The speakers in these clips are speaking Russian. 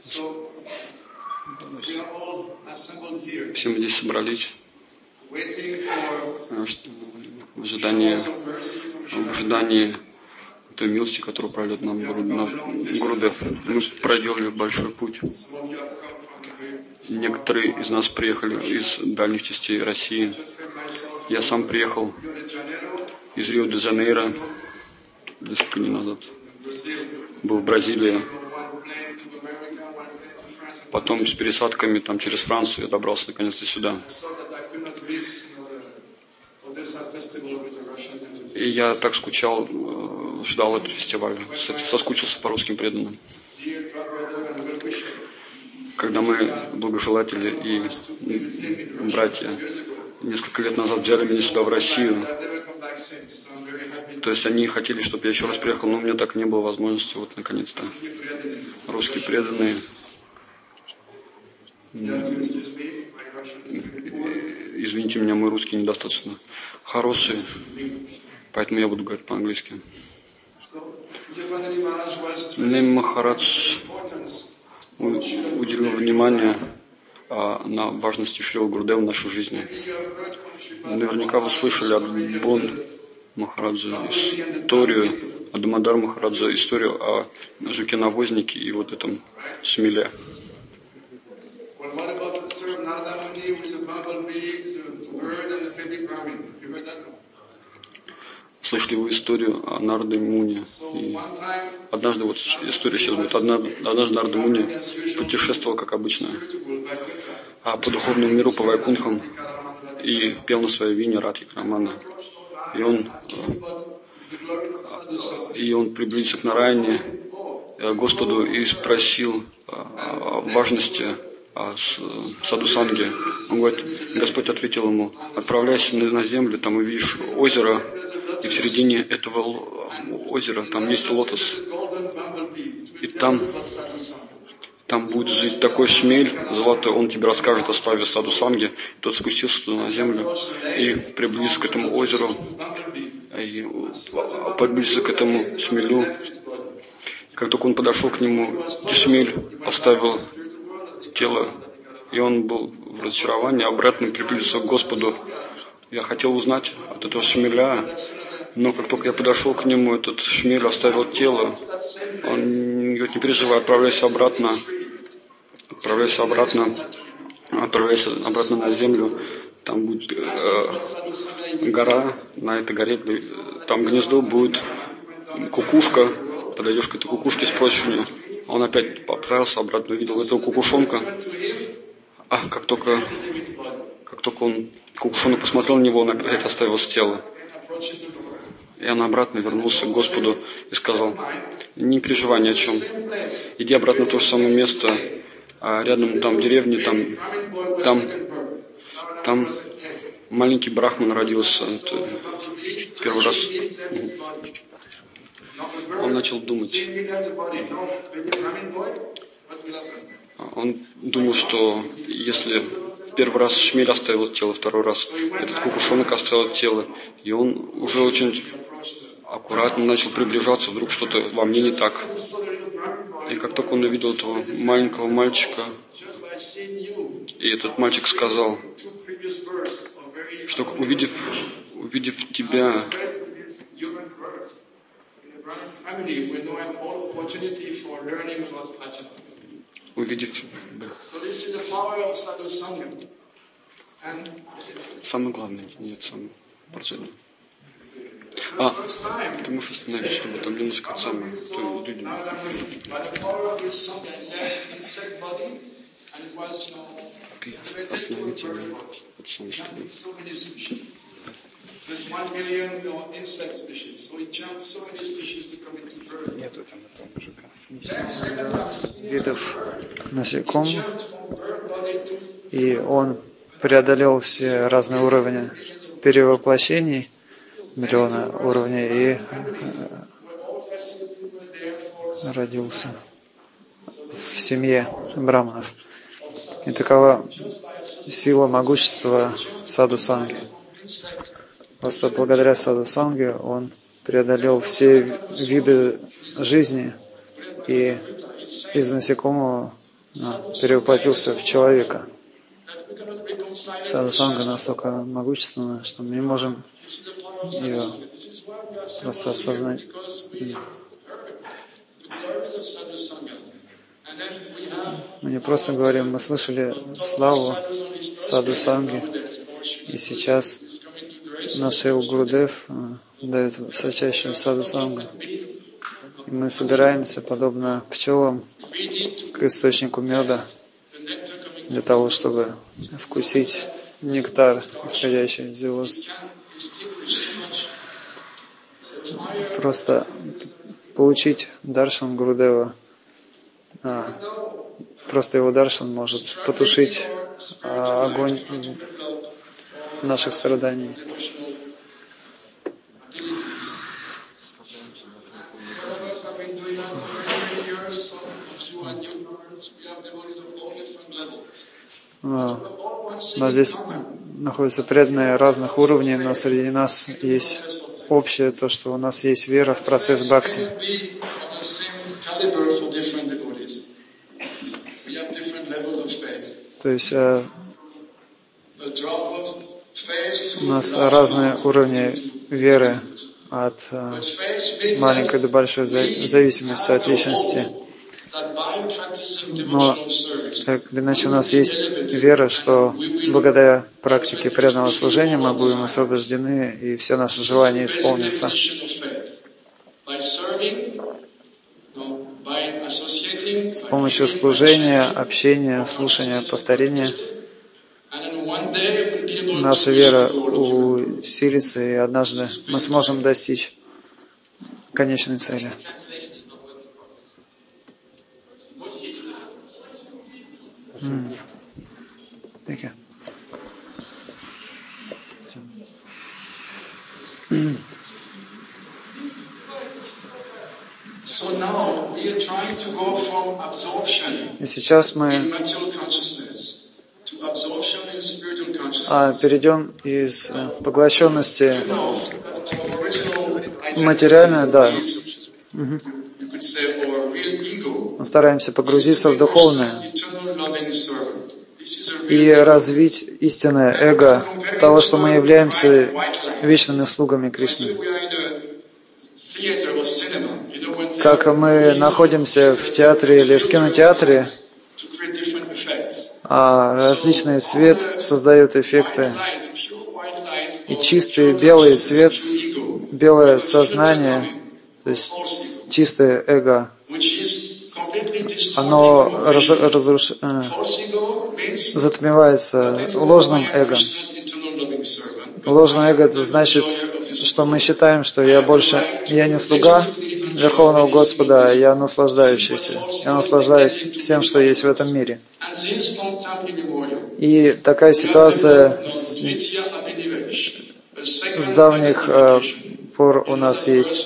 Все мы здесь собрались в ожидании той милости, которую прольет нам Гурудев. Мы проделали большой путь. Некоторые из нас приехали из дальних частей России. Я сам приехал из Рио-де-Жанейро несколько дней назад. Был в Бразилии. Потом с пересадками там, через Францию я добрался наконец-то сюда. И я так скучал, ждал этот фестиваль, соскучился по русским преданным. Когда мы, благожелатели и братья, несколько лет назад взяли меня сюда, в Россию, то есть они хотели, чтобы я еще раз приехал, но у меня так и не было возможности, вот наконец-то. Русские преданные. Извините меня, мой русский недостаточно хороший, поэтому я буду говорить по-английски. Нем Махарадж уделил внимание на важности Шрила Гурудева в нашей жизни. Наверняка вы слышали от Бон Махараджа историю, от Дамодар Махараджа историю о жуке-навознике и вот этом шмеле. Слышали вы историю о Нарде Муни? И однажды, вот история сейчас будет, однажды Нарда Муни путешествовал, как обычно, по духовному миру, по Вайкунхам, и пел на своей вине Радхи Рамана. И он приблизился к Нараяне, Господу, и спросил о важности садхусанги. Он говорит, Господь ответил ему, отправляйся на землю, там увидишь озеро, и в середине этого озера там есть лотос. И там будет жить такой шмель золотой, он тебе расскажет о славе садхусанги. Тот спустился туда на землю и приблизился к этому озеру, и приблизился к этому шмелю. Как только он подошел к нему, шмель оставил тело, и он был в разочаровании, обратно приблизился к Господу. Я хотел узнать от этого шмеля, но как только я подошел к нему, этот шмель оставил тело. Он говорит, не переживай, отправляйся обратно на землю. Там будет гора, на этой горе, там гнездо будет кукушка. Подойдешь к этой кукушке, спросишь у нее. Он опять отправился обратно, увидел этого кукушонка. Как только кукушонок посмотрел на него, он опять оставил тело. И он обратно вернулся к Господу и сказал, не переживай ни о чем. Иди обратно в то же самое место, рядом там деревни, там маленький брахман родился. Это первый раз. Он начал думать. Он думал, что если первый раз шмель оставил тело, второй раз этот кукушонок оставил тело, и он уже очень аккуратно начал приближаться, вдруг что-то во мне не так. И как только он увидел этого маленького мальчика, и этот мальчик сказал, что увидев тебя, самое главное, нет, самое процентное. Ты можешь остановить, чтобы там немножко самое, то люди. Ты остановите его от самого, чтобы. Нету там этого мужика. Видов насекомых, и он преодолел все разные уровни перевоплощений, миллионы уровней, и родился в семье браманов. И такова сила могущества садхусанги. Просто благодаря садхусанге он преодолел все виды жизни, и из насекомого перевоплотился в человека. Садхусанга настолько могущественна, что мы не можем ее просто осознать. Мы не просто говорим, мы слышали славу Садхусанги, и сейчас наш Шрила Гурудев дает высочайшую Садхусангу. И мы собираемся, подобно пчелам, к источнику меда, для того, чтобы вкусить нектар, исходящий из звезд. Просто получить даршан Гурудева. Просто его даршан может потушить огонь наших страданий. У нас здесь находятся преданные разных уровней, но среди нас есть общее то, что у нас есть вера в процесс бхакти. То есть у нас разные уровни веры от маленькой до большой, в зависимости от личности. Но так или иначе у нас есть вера, что благодаря практике преданного служения мы будем освобождены и все наши желания исполнятся. С помощью служения, общения, слушания, повторения наша вера усилится, и однажды мы сможем достичь конечной цели. Thank you. И сейчас мы перейдем из поглощенности материальной, да. Мы стараемся погрузиться в духовное и развить истинное эго того, что мы являемся вечными слугами Кришны. Как мы находимся в театре или в кинотеатре, а различный свет создает эффекты. И чистый белый свет, белое сознание, то есть чистое эго, оно затмевается ложным эго. Ложное эго — это значит, что мы считаем, что я не слуга Верховного Господа, я наслаждающийся. Я наслаждаюсь всем, что есть в этом мире. И такая ситуация с давних пор у нас есть.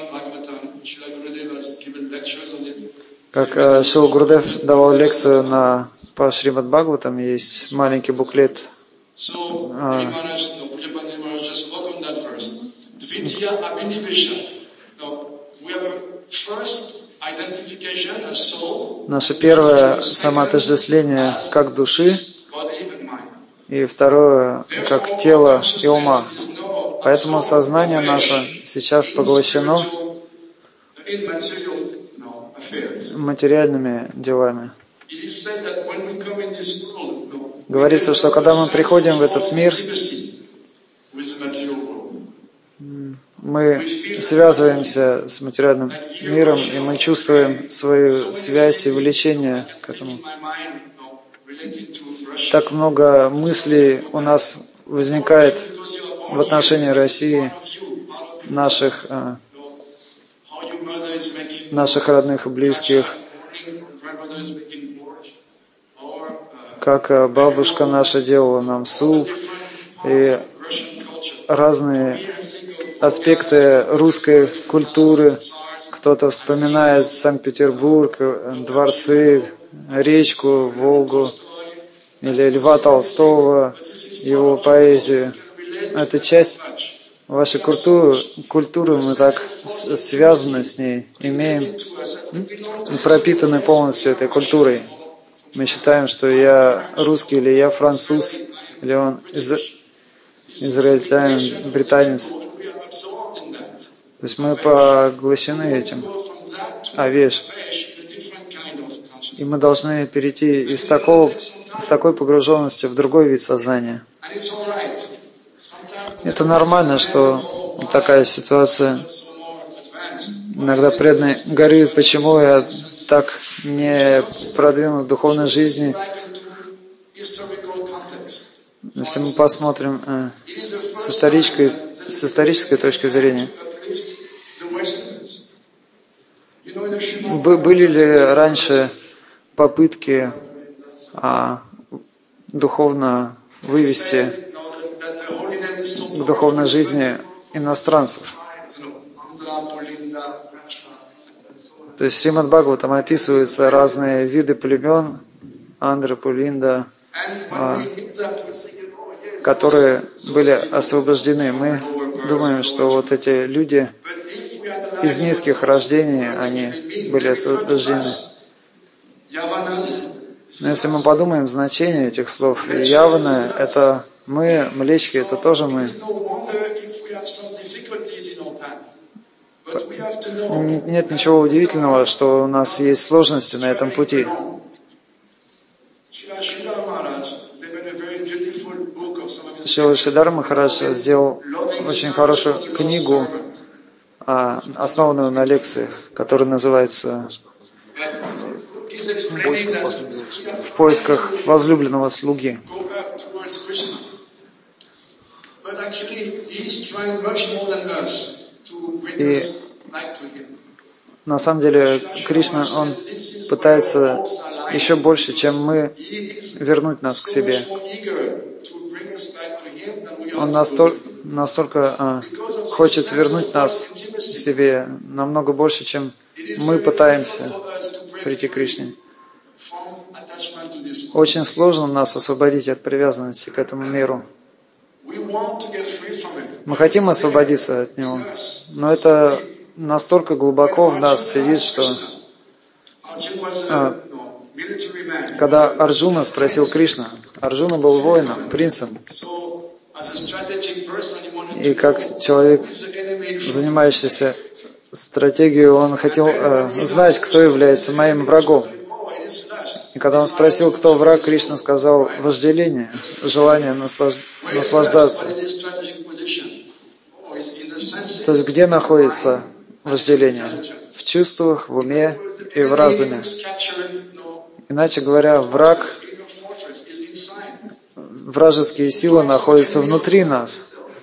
Как Шрила Гурудев давал лекцию по Шримад Бхагаватам, есть маленький буклет. Наше первое самоотождествление как души, и второе как тела и ума. Поэтому сознание наше сейчас поглощено материальными делами. Говорится, что когда мы приходим в этот мир, мы связываемся с материальным миром, и мы чувствуем свою связь и влечение к этому. Так много мыслей у нас возникает в отношении России, наших родных и близких, как бабушка наша делала нам суп, и разные аспекты русской культуры. Кто-то вспоминает Санкт-Петербург, дворцы, речку, Волгу, или Льва Толстого, его поэзию. Это часть вашей культуры, мы так связаны с ней, пропитаны полностью этой культурой. Мы считаем, что я русский, или я француз, или он израильтянин, британец. То есть мы поглощены этим. Вещь. И мы должны перейти из такой погруженности в другой вид сознания. Это нормально, что такая ситуация. Иногда преданные горюют, почему я так не продвинут в духовной жизни. Если мы посмотрим с исторической точки зрения, были ли раньше попытки духовно вывести к духовной жизни иностранцев? То есть в Шримад Бхагаватам описываются разные виды племен, Андра, Пулинда, которые были освобождены. Мы думаем, что вот эти люди из низких рождений, они были освобождены. Но если мы подумаем значение этих слов, Яваны — это мы, Млечки — это тоже мы. Нет ничего удивительного, что у нас есть сложности на этом пути. Шрила Шридхар Махарадж сделал очень хорошую книгу, основанную на лекциях, которая называется «В поисках возлюбленного слуги». И на самом деле Кришна, Он пытается еще больше, чем мы, вернуть нас к себе. Он настолько хочет вернуть нас к себе, намного больше, чем мы пытаемся прийти к Кришне. Очень сложно нас освободить от привязанности к этому миру. Мы хотим освободиться от него, но это настолько глубоко в нас сидит, что когда Арджуна спросил Кришна, Арджуна был воином, принцем, и как человек, занимающийся стратегией, он хотел знать, кто является моим врагом. И когда он спросил, кто враг, Кришна сказал: вожделение, желание наслаждаться. То есть где находится вожделение? В чувствах, в уме и в разуме. Иначе говоря, вражеские силы находятся внутри нас.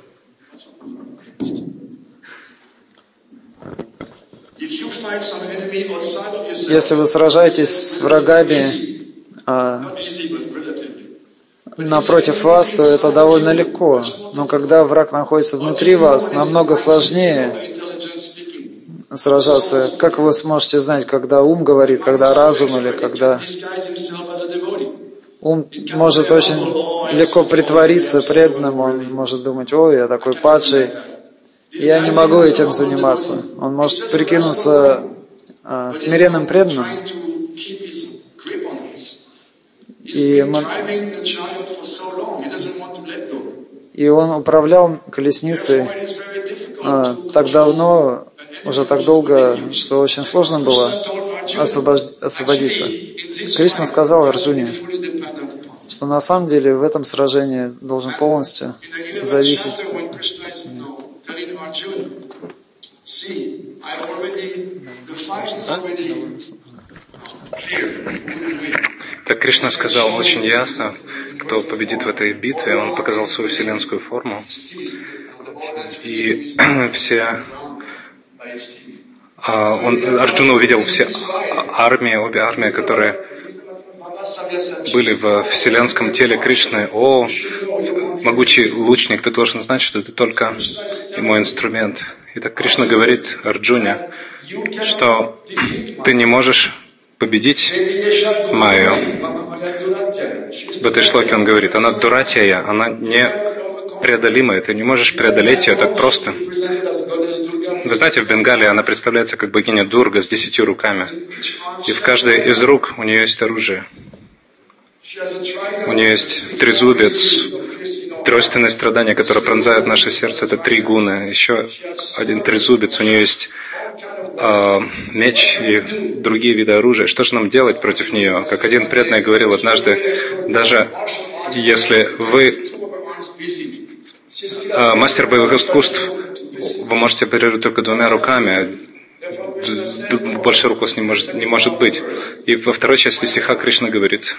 Если вы сражаетесь с врагами напротив вас, то это довольно легко. Но когда враг находится внутри вас, намного сложнее сражаться. Как вы сможете знать, когда ум говорит, когда разум, или когда ум может очень легко притвориться преданным, он может думать: ой, я такой падший, я не могу этим заниматься. Он может прикинуться смиренным преданным. И он управлял колесницей так давно, уже так долго, что очень сложно было освободиться. Кришна сказал Арджуне, что на самом деле в этом сражении должен полностью зависеть. Так Кришна сказал очень ясно, кто победит в этой битве. Он показал свою вселенскую форму. И Арджуна увидел все обе армии, которые были в вселенском теле Кришны. О, могучий лучник, ты должен знать, что ты только мой инструмент. И так Кришна говорит Арджуне, что ты не можешь победить Майю. В этой шлоке он говорит, она дуратия, она непреодолимая, ты не можешь преодолеть ее так просто. Вы знаете, в Бенгалии она представляется как богиня Дурга с 10 руками. И в каждой из рук у нее есть оружие. У нее есть трезубец, тройственное страдание, которое пронзает наше сердце. Это 3 гуны. Еще один трезубец. У нее есть меч и другие виды оружия. Что же нам делать против нее? Как один преданный говорил однажды, даже если вы мастер боевых искусств, вы можете оперировать только 2 руками. Больше рук у вас не может быть. И во второй части стиха Кришна говорит,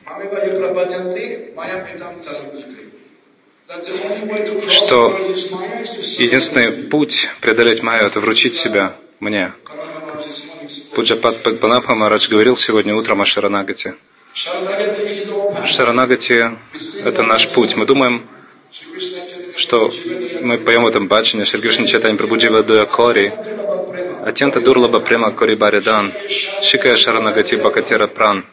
что единственный путь преодолеть майю – это вручить себя мне. Пуджапад Падманабха Махарадж говорил сегодня утром о Шаранагати. Шаранагати – это наш путь. Мы думаем, что мы поем в этом баджане Шри Кришна Чайтанья Прабху Джива Дуя Кори, Атьянта Дурлаба Према Кори Баридан, Шикая Шаранагати Бхакатира Пран.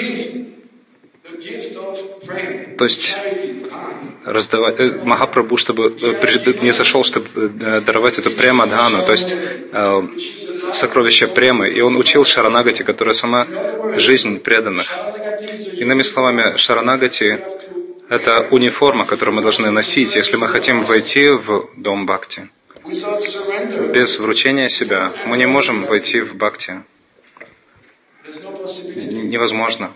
То есть раздавать Махапрабху, чтобы не сошел, чтобы даровать эту према-дхану, то есть сокровище премы. И он учил Шаранагати, которая сама жизнь преданных. Иными словами, Шаранагати – это униформа, которую мы должны носить, если мы хотим войти в дом Бхакти. Без вручения себя мы не можем войти в Бхакти. Невозможно.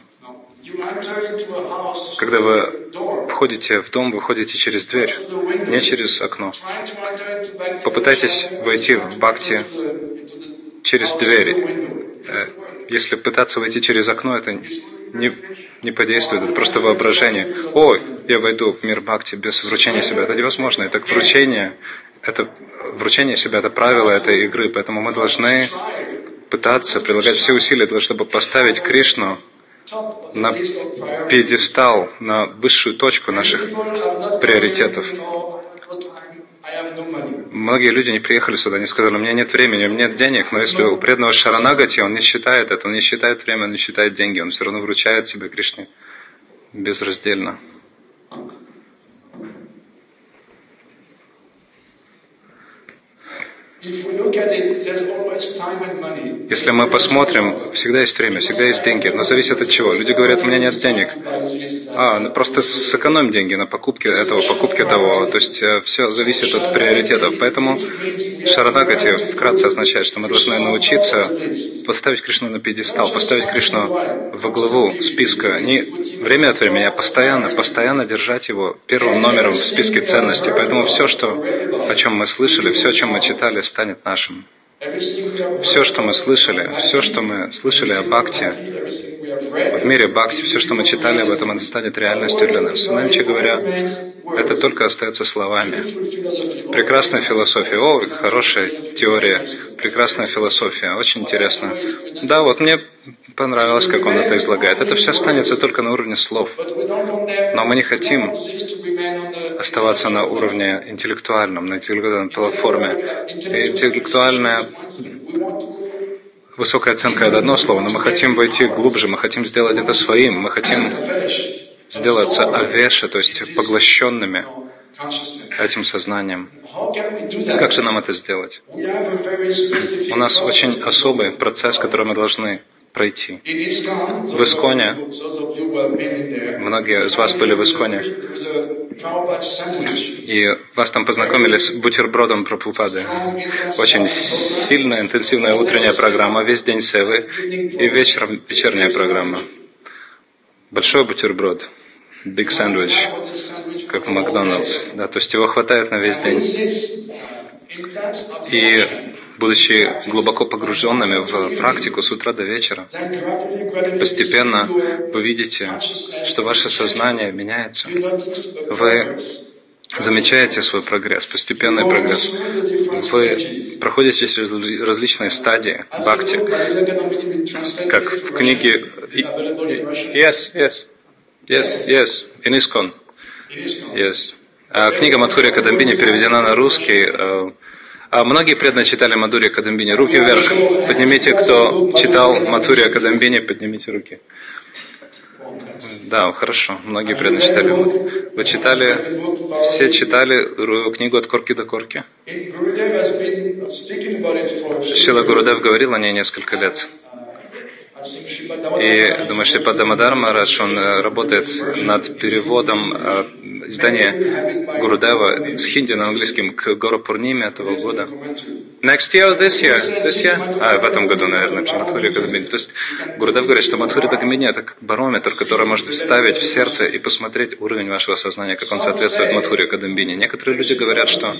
Когда вы входите в дом, вы входите через дверь, не через окно. Попытайтесь войти в Бхакти через дверь. Если пытаться войти через окно, это не подействует, это просто воображение. Ой, я войду в мир Бхакти без вручения себя. Это невозможно. Это вручение себя, это правило этой игры. Поэтому мы должны пытаться прилагать все усилия, чтобы поставить Кришну на пьедестал, на высшую точку наших приоритетов. Многие люди не приехали сюда, они сказали, у меня нет времени, у меня нет денег, но если у преданного Шаранагати, он не считает это, он не считает время, он не считает деньги, он все равно вручает себя Кришне безраздельно. Если мы посмотрим, всегда есть время, всегда есть деньги, но зависит от чего. Люди говорят, у меня нет денег. Просто сэкономь деньги на покупке этого, покупке того. То есть все зависит от приоритетов. Поэтому Шаранагати вкратце означает, что мы должны научиться поставить Кришну на пьедестал, поставить Кришну во главу списка. Не время от времени, а постоянно держать его первым номером в списке ценностей. Поэтому все, о чем мы слышали, все, о чем мы читали, станет нашим. Все, что мы слышали о Бхакти, в мире Бхакти, все, что мы читали об этом, это станет реальностью для нас. Иначе говоря, это только остается словами. Прекрасная философия. О, хорошая теория. Прекрасная философия. Очень интересно. Да, вот мне понравилось, как он это излагает. Это все останется только на уровне слов. Но мы не хотим оставаться на уровне интеллектуальном, на интеллектуальной платформе. Интеллектуальная высокая оценка – это одно слово, но мы хотим войти глубже, мы хотим сделать это своим, мы хотим сделаться авеша, то есть поглощенными этим сознанием. Как же нам это сделать? У нас очень особый процесс, который мы должны пройти. В Исконе, многие из вас были в Исконе, и вас там познакомили с бутербродом Прабхупады. Очень сильная, интенсивная утренняя программа, весь день севы, и вечером вечерняя программа. Большой бутерброд, big sandwich, как в Макдональдс. Да, то есть его хватает на весь день. И будучи глубоко погруженными в практику с утра до вечера, постепенно вы видите, что ваше сознание меняется. Вы замечаете свой прогресс, постепенный прогресс. Вы проходите через различные стадии бхакти, как в книге Yes, in ISKCON. Yes. Книга Мадхурья Кадамбини переведена на русский. Многие преданные читали Мадхурья Кадамбини. Руки вверх. Поднимите, кто читал Мадхурья Кадамбини, поднимите руки. Да, хорошо. Многие преданные читали. Вы читали, все читали книгу «От корки до корки»? Шрила Гурудев говорил о ней несколько лет. И думаю, Шрипад Дамодар Махарадж, он работает над переводом издания Гурудева с хинди на английском к Гору Пурниме этого года. Next year, this year? В этом году, наверное, Мадхурья Кадамбини. То есть Гурудев говорит, что Мадхурья Кадамбини это как барометр, который может вставить в сердце и посмотреть уровень вашего сознания, как он соответствует Мадхурья Кадамбини. Некоторые люди говорят, что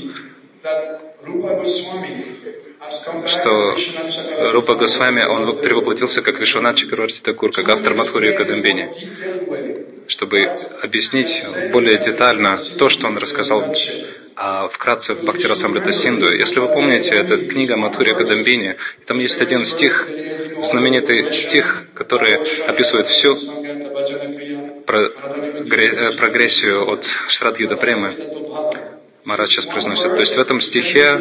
Рупа Госвами, он перевоплотился как Вишванат Чакраварти Такур, как автор Мадхурьи Кадамбини, чтобы объяснить более детально то, что он рассказал вкратце в Бхакти-расамрита Синду. Если вы помните, это книга Мадхурья Кадамбини, и там есть один стих, знаменитый стих, который описывает всю прогрессию от Шрадьюда Премы. Махарадж сейчас произносит. То есть в этом стихе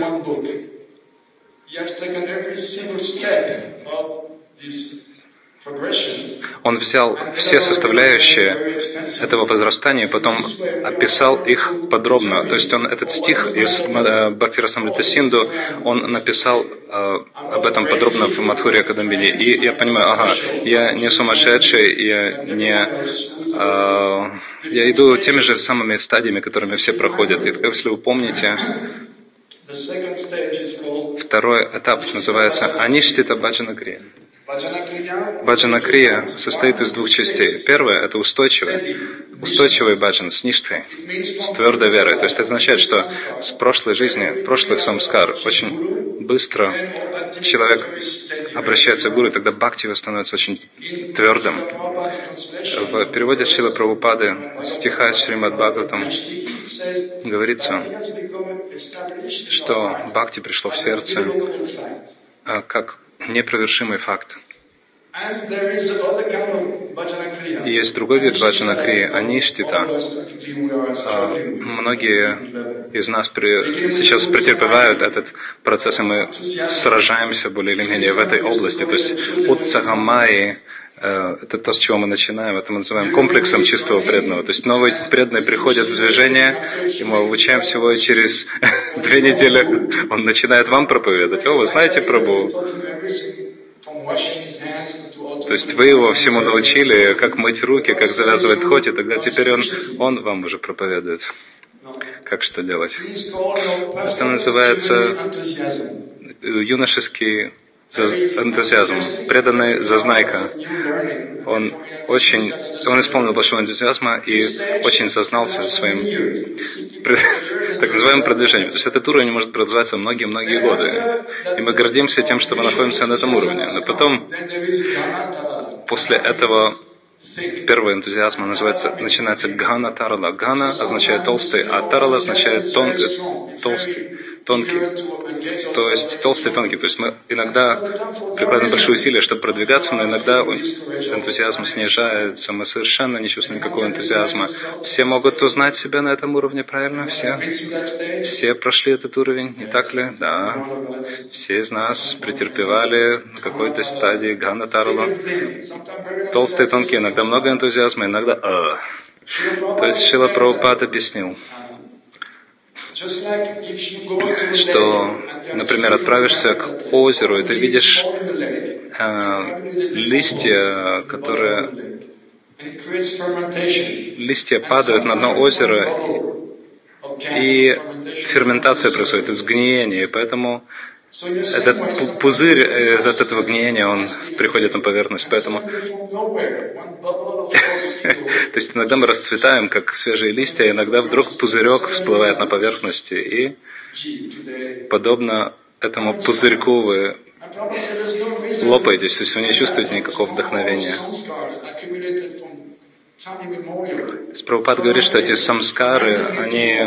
он взял все составляющие этого возрастания и потом описал их подробно. То есть он этот стих из Бхакти-расамрита Синду, он написал об этом подробно в Мадхурья Кадамбини. И я понимаю, я не сумасшедший, я иду теми же самыми стадиями, которыми все проходят. И если вы помните, второй этап называется Аништита Баджана Крия. Баджана Крия состоит из двух частей. Первая – это устойчивый баджан с ништхой, с твердой верой. То есть это означает, что с прошлой жизни, прошлых самскар, очень быстро человек обращается к гуру, и тогда бхакти его становится очень твердым. В переводе Шрилы Прабхупады стиха Шримад Бхагаватам говорится, что бхакти пришло в сердце как непровершимый факт. И есть другой вид баджана крии, аништита. Многие из нас сейчас претерпевают этот процесс, и мы сражаемся более или менее в этой области. То есть утсахамайи, это то, с чего мы начинаем, это мы называем комплексом чистого преданного. То есть новый преданный приходит в движение, и мы обучаем всего, и через 2 недели он начинает вам проповедовать. Вы знаете Прабху? То есть вы его всему научили, как мыть руки, как завязывать дхоти, и тогда теперь он вам уже проповедует, как что делать. Это называется юношеский энтузиазм, преданный зазнайка. Он исполнил большого энтузиазма и очень зазнался своим так называемым продвижением. То есть этот уровень может продолжаться многие-многие годы. И мы гордимся тем, что мы находимся на этом уровне. Но потом, после этого первого энтузиазма начинается гана тарала. Гана означает толстый, а тарала означает тонкий. То есть толстый и тонкий. То есть мы иногда прикладываем большие усилия, чтобы продвигаться, но иногда энтузиазм снижается, мы совершенно не чувствуем никакого энтузиазма. Все могут узнать себя на этом уровне, правильно? Все прошли этот уровень, не так ли? Да. Все из нас претерпевали на какой-то стадии гана тарала. Толстые и тонкие, иногда много энтузиазма, иногда То есть Шрила Прабхупад объяснил, что, например, отправишься к озеру, и ты видишь листья падают на дно озера, и ферментация происходит, изгниение, и поэтому этот пузырь из этого гниения, он приходит на поверхность, поэтому то есть иногда мы расцветаем, как свежие листья, иногда вдруг пузырек всплывает на поверхности, и подобно этому пузырьку вы лопаетесь, то есть вы не чувствуете никакого вдохновения. Прабхупад говорит, что эти самскары, они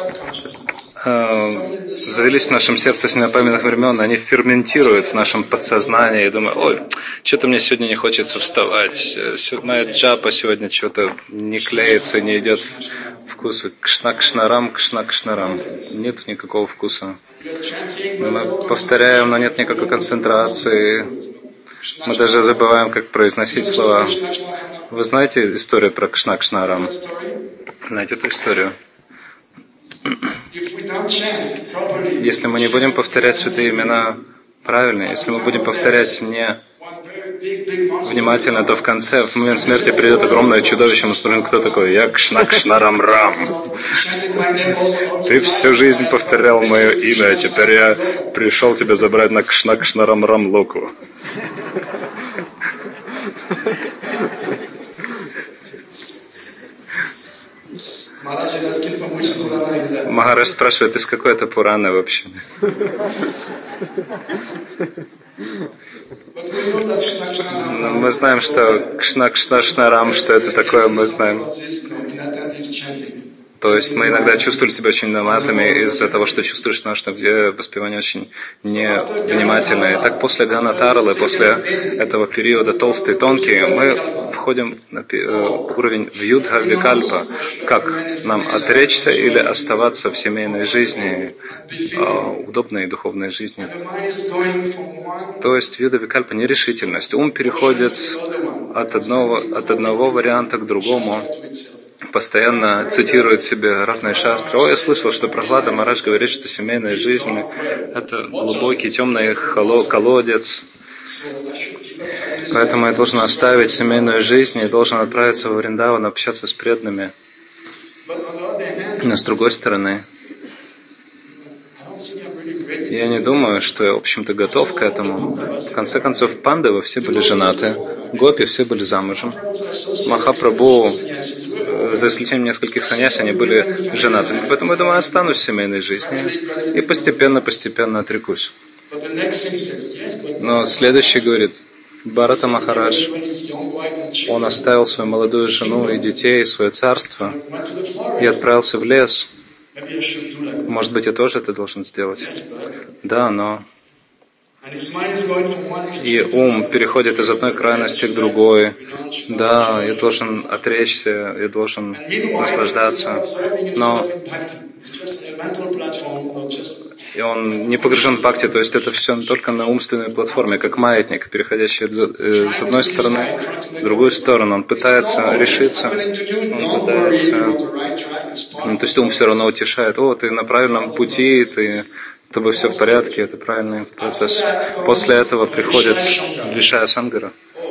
завелись в нашем сердце с непамятных времен, они ферментируют в нашем подсознании, и думаю, что-то мне сегодня не хочется вставать, моя джапа сегодня что-то не клеится, не идет вкуса, кшна-кшнарам, кшна-кшнарам, нет никакого вкуса. Мы повторяем, но нет никакой концентрации, мы даже забываем, как произносить слова. Вы знаете историю про Кшна-Кшнарам? Знаете эту историю? Если мы не будем повторять святые имена правильно, если мы будем повторять не внимательно, то в конце, в момент смерти придет огромное чудовище, мы спросим, кто такой? Я Кшна-Кшна-Рам-Рам. Ты всю жизнь повторял мое имя, а теперь я пришел тебя забрать на Кшна-Кшна-Рам-Рам-Локу. Махарадж спрашивает, из какой это Пураны вообще? Но мы знаем, что Кшна-Кшна-Шнарам, что это такое, мы знаем. То есть мы иногда чувствовали себя очень наматами из-за того, что чувствуешь наше воспевание очень невнимательно. И так после Ганатаралы, после этого периода толстый, тонкий, мы входим на уровень Вьюдха Викальпа. Как нам отречься или оставаться в семейной жизни, удобной духовной жизни. То есть Вьюдха Викальпа нерешительность. Ум переходит от одного варианта к другому. Постоянно цитирует себе разные шастры. Я слышал, что Прахлада Махарадж говорит, что семейная жизнь – это глубокий, темный колодец. Поэтому я должен оставить семейную жизнь и должен отправиться в Вриндаван, общаться с преданными. Но с другой стороны, я не думаю, что я, в общем-то, готов к этому. В конце концов, Пандавы все были женаты, Гопи все были замужем. Махапрабху, за исключением нескольких саньяси, они были женатыми. Поэтому, я думаю, останусь в семейной жизни и постепенно отрекусь. Но следующий говорит, Бхарата Махарадж, он оставил свою молодую жену и детей, свое царство и отправился в лес. Может быть, я тоже это должен сделать? Да, но... И ум переходит из одной крайности к другой. Да, я должен отречься, я должен наслаждаться. Но и он не погружен в бхакти, то есть это все только на умственной платформе, как маятник, переходящий с одной стороны в другую сторону. Он пытается решиться, то есть ум все равно утешает. Ты на правильном пути, с тобой все в порядке, это правильный процесс. После этого приходит Вишая Сангара.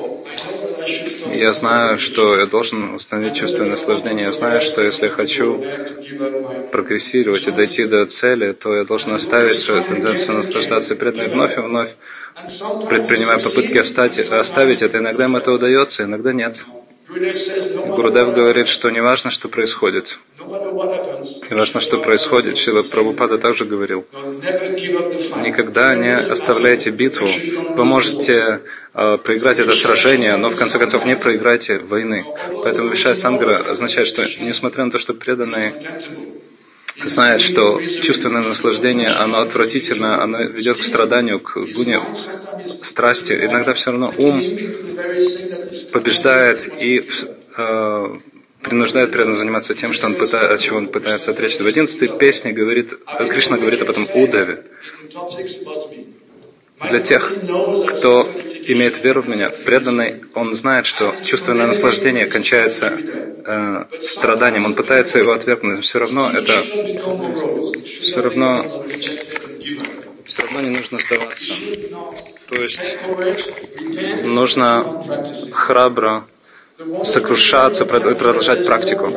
Я знаю, что я должен установить чувство наслаждения. Я знаю, что если я хочу прогрессировать и дойти до цели, то я должен оставить свою тенденцию наслаждаться преданной вновь и вновь, предпринимая попытки оставить это. Иногда им это удается, иногда нет. Гурудев говорит, что не важно, что происходит. Не важно, что происходит. Шрила Прабхупада также говорил. Никогда не оставляйте битву. Вы можете проиграть это сражение, но в конце концов не проиграйте войны. Поэтому Вишая Сангара означает, что несмотря на то, что преданные знают, что чувственное наслаждение, оно отвратительно, оно ведет к страданию, к гуне, страсти, иногда все равно ум побеждает и принуждает преданного заниматься тем, что от чего он пытается отречься. В 11-й песне Кришна говорит об этом Удаве. Для тех, кто имеет веру в меня, преданный, он знает, что чувственное наслаждение кончается страданием. Он пытается его отвергнуть, но все равно не нужно сдаваться. То есть нужно храбро сокрушаться, продолжать практику.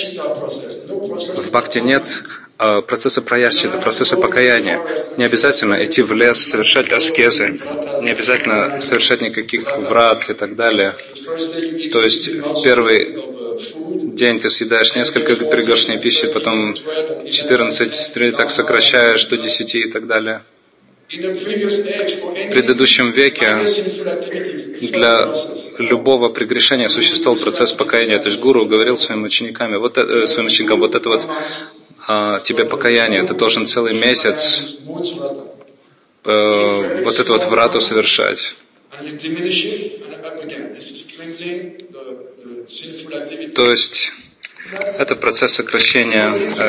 В бхакти нет процесса праяшчита, процесса покаяния. Не обязательно идти в лес, совершать аскезы, не обязательно совершать никаких врат и так далее. То есть в первый день ты съедаешь несколько пригоршней пищи, потом 14 так сокращаешь до 10 и так далее. В предыдущем веке для любого прегрешения существовал процесс покаяния. То есть гуру говорил своим ученикам, вот это вот тебе покаяние, ты должен целый месяц вот эту вот врату совершать. То есть это процесс сокращения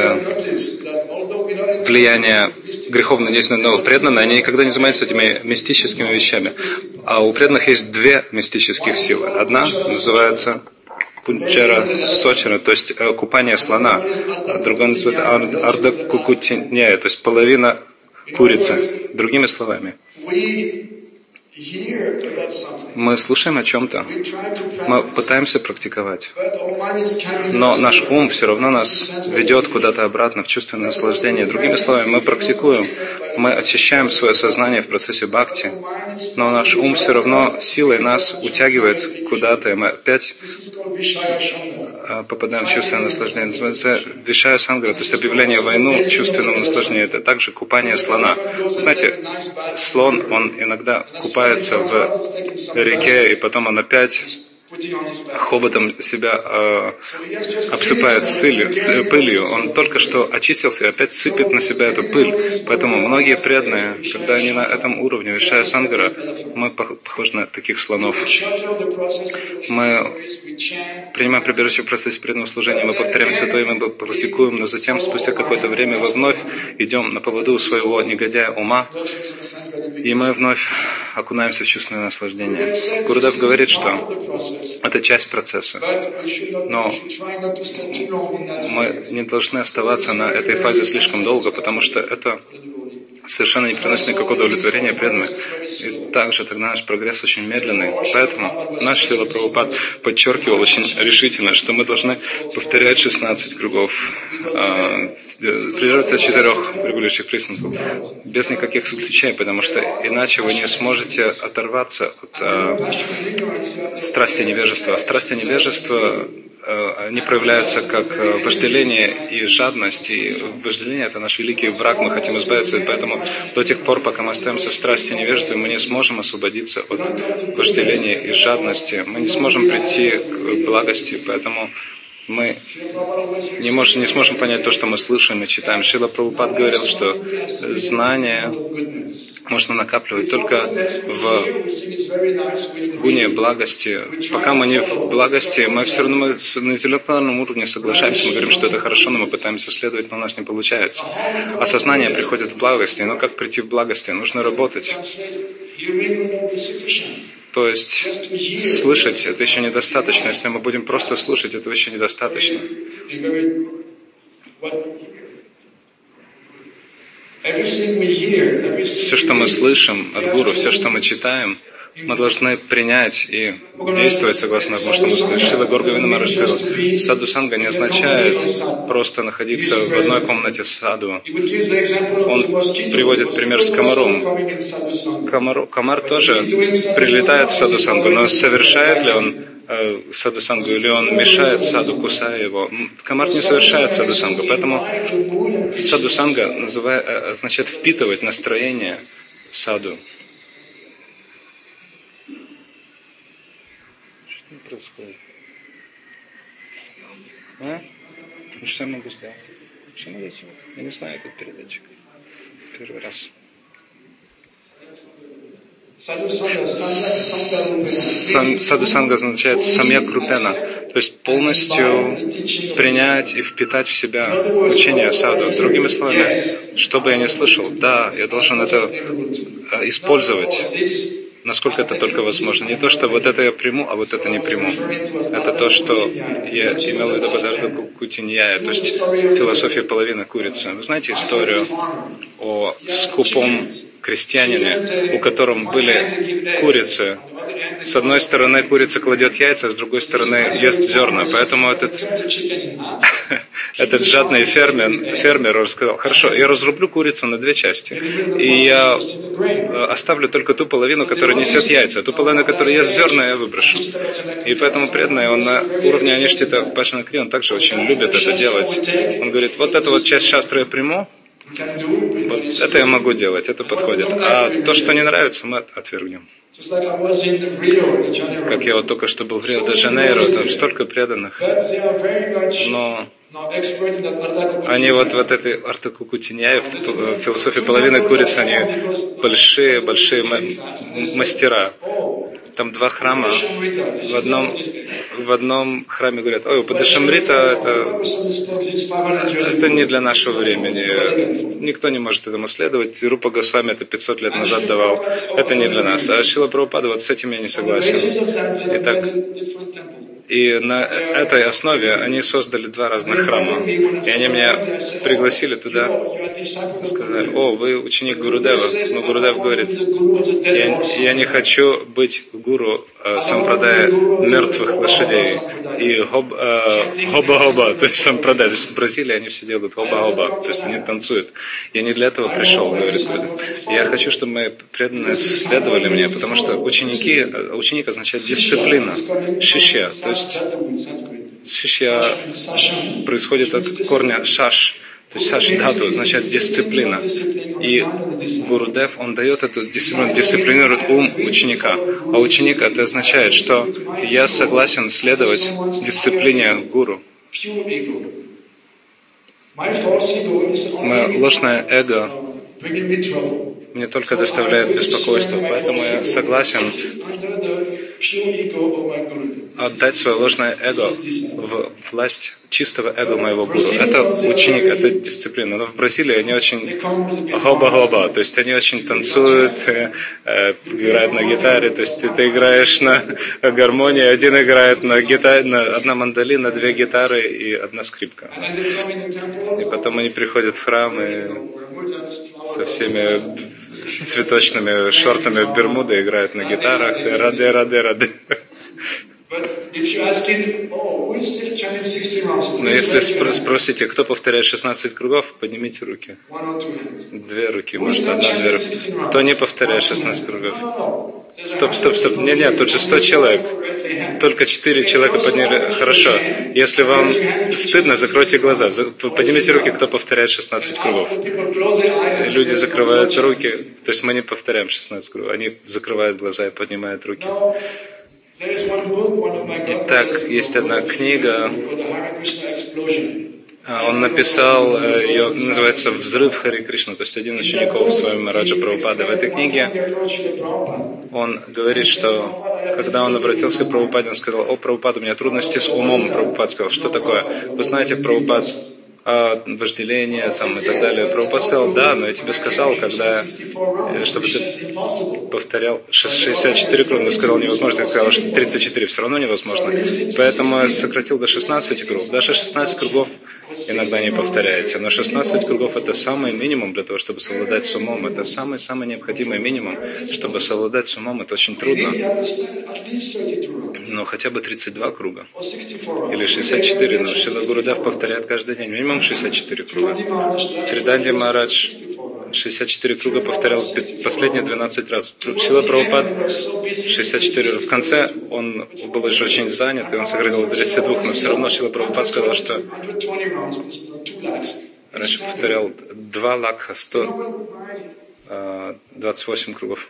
влияния греховной деятельности нового преданного. Они никогда не занимаются этими мистическими вещами. А у преданных есть две мистических силы. Одна называется пунчара сочара, то есть купание слона. А другая называется арда кукутиняя, то есть половина курицы. Другими словами, Мы слушаем о чем-то, мы пытаемся практиковать, но наш ум все равно нас ведет куда-то обратно в чувственное наслаждение. Другими словами, мы практикуем, мы очищаем свое сознание в процессе бхакти, но наш ум все равно силой нас утягивает куда-то, и мы опять попадаем в чувственное наслаждение. Называется вишая сангара, то есть объявление войны чувственному наслаждению. Это также купание слона. Вы знаете, слон, он иногда купается в реке, и потом он опять хоботом себя обсыпает пылью. Он только что очистился и опять сыпет на себя эту пыль. Поэтому многие преданные, когда они на этом уровне, вишая сангара, мы похожи на таких слонов. Мы принимаем прибежище в процессе преданного служения, мы повторяем святое, мы практикуем, но затем, спустя какое-то время, мы вновь идем на поводу у своего негодяя ума, и мы вновь окунаемся в чувственное наслаждение. Гурудев говорит, что это часть процесса. Но мы не должны оставаться на этой фазе слишком долго, потому что это совершенно не приносит никакого удовлетворения преданным. И также тогда наш прогресс очень медленный. Поэтому наш Шрила Прабхупад подчеркивал очень решительно, что мы должны повторять 16 кругов, придерживаться 4 регулирующих признаков, без никаких исключений, потому что иначе вы не сможете оторваться от страсти невежества. А страсти невежества они проявляются как вожделение и жадность. И вожделение – это наш великий враг, мы хотим избавиться. И поэтому до тех пор, пока мы остаемся в страсти невежества, мы не сможем освободиться от вожделения и жадности. Мы не сможем прийти к благости, поэтому мы не сможем понять то, что мы слышим и читаем. Шрила Прабхупад говорил, что знание можно накапливать только в гуне благости. Пока мы не в благости, мы все равно на интеллектуальном уровне соглашаемся, мы говорим, что это хорошо, но мы пытаемся следовать, но у нас не получается. Осознание приходит в благости, но как прийти в благости? Нужно работать. То есть слышать – это еще недостаточно. Если мы будем просто слушать, этого еще недостаточно. Все, что мы слышим от гуру, все, что мы читаем, мы должны принять и действовать согласно тому, что мы слышим. Шрила Горгавинда Махарадж сказал, саду санга не означает просто находиться в одной комнате с саду. Он приводит пример с комаром. Комар тоже прилетает в саду сангу, но совершает ли он саду сангу или он мешает саду, кусая его? Комар не совершает саду сангу, поэтому саду санга означает впитывать настроение саду. Происходит. Ну что я могу сделать? Что могу сделать? Я не знаю этот передатчик. Первый раз. Саду санга означает самьяк рупена, то есть полностью принять и впитать в себя учение саду. Другими словами, что бы я ни слышал, да, я должен это использовать. Насколько это только возможно. Не то, что вот это я приму, а вот это не приму. Это то, что я имел в виду подожду кутиньяя, то есть философия половины курицы. Вы знаете историю о скупом крестьянине, у которого были курицы. С одной стороны курица кладет яйца, а с другой стороны ест зерна. Поэтому этот жадный фермер сказал, хорошо, я разрублю курицу на 2 части. И я оставлю только ту половину, которая несет яйца. Ту половину, которая ест зерна, я выброшу. И поэтому преданный, он на уровне Аништита Пашанакри, он также очень любит это делать. Он говорит, вот эту вот часть шастры я приму, вот это я могу делать, это подходит. А то, что не нравится, мы отвергнем. Как я вот только что был в Рио-де-Жанейро, там столько преданных. Но они вот этой Артакукутиньяе, в философии половины курицы, они большие мастера. Там 2 храма. В одном храме говорят, ой, Упадешамрита это не для нашего времени. Никто не может этому следовать. Рупа Госвами это 500 лет назад давал. Это не для нас. А Шрила Прабхупада, вот с этим я не согласен. Итак, И на этой основе они создали 2 разных храма. И они меня пригласили туда, сказали: о, вы ученик Гурудева. Но Гурудев говорит: я не хочу быть гуру сампрадая мертвых лошадей. И хоба-хоба, то есть сампрадай. То есть в Бразилии они все делают хоба-хоба, то есть они танцуют. Я не для этого пришел, говорит. Я хочу, чтобы мои преданные следовали мне, потому что ученик означает дисциплина, шишья. То есть шишья происходит от корня шаш. То есть шаш дхату означает дисциплина. И Гурудев, он дает эту дисциплину, дисциплинирует ум ученика. А ученик это означает, что я согласен следовать дисциплине гуру. Мое ложное эго мне только доставляет беспокойство, поэтому я согласен отдать свое ложное эго в власть чистого эго моего гуру. Это ученик, это дисциплина. Но в Бразилии они очень хоба-хоба, то есть они очень танцуют, играют на гитаре, то есть ты играешь на гармонии, один играет на гитаре, одна мандолина, 2 гитары и 1 скрипка. И потом они приходят в храм и со всеми цветочными шортами Бермуды играют на гитарах. Раде. Но если спросите, кто повторяет 16 кругов, поднимите руки. 2 руки, может, 1-2 руки. Кто не повторяет 16 кругов? Стоп. Нет, тут же 100 человек. Только 4 человека подняли. Хорошо. Если вам стыдно, закройте глаза. Поднимите руки, кто повторяет 16 кругов. Люди закрывают руки. То есть мы не повторяем 16 кругов. Они закрывают глаза и поднимают руки. Итак, есть одна книга, он написал, ее называется «Взрыв Хари Кришна», то есть один из учеников с вами Мараджа Прабхупады. В этой книге он говорит, что когда он обратился к Прабхупаде, он сказал: о, Прабхупада, у меня трудности с умом. Прабхупад сказал: что такое? Вы знаете, Прабхупад, вожделение там, и так далее. Прабхупад сказал: да, но я тебе сказал, чтобы ты повторял 64 круга. Он сказал: невозможно. Я сказал, что 34 все равно невозможно. Поэтому я сократил до 16 кругов. Даже 16 кругов иногда не повторяете. Но 16 кругов это самый минимум для того, чтобы совладать с умом. Это самый необходимый минимум. Чтобы совладать с умом, это очень трудно. Но хотя бы 32 круга. Или 64. Но Шрила Гурудев повторяет каждый день. Минимум 64 круга. Триданди Махарадж 64 круга повторял последние 12 раз. Шрила Прабхупад 64. В конце он был уже очень занят, и он сократил до 32, но все равно Шрила Прабхупад сказал, что раньше повторял 2 лакха, 128 кругов.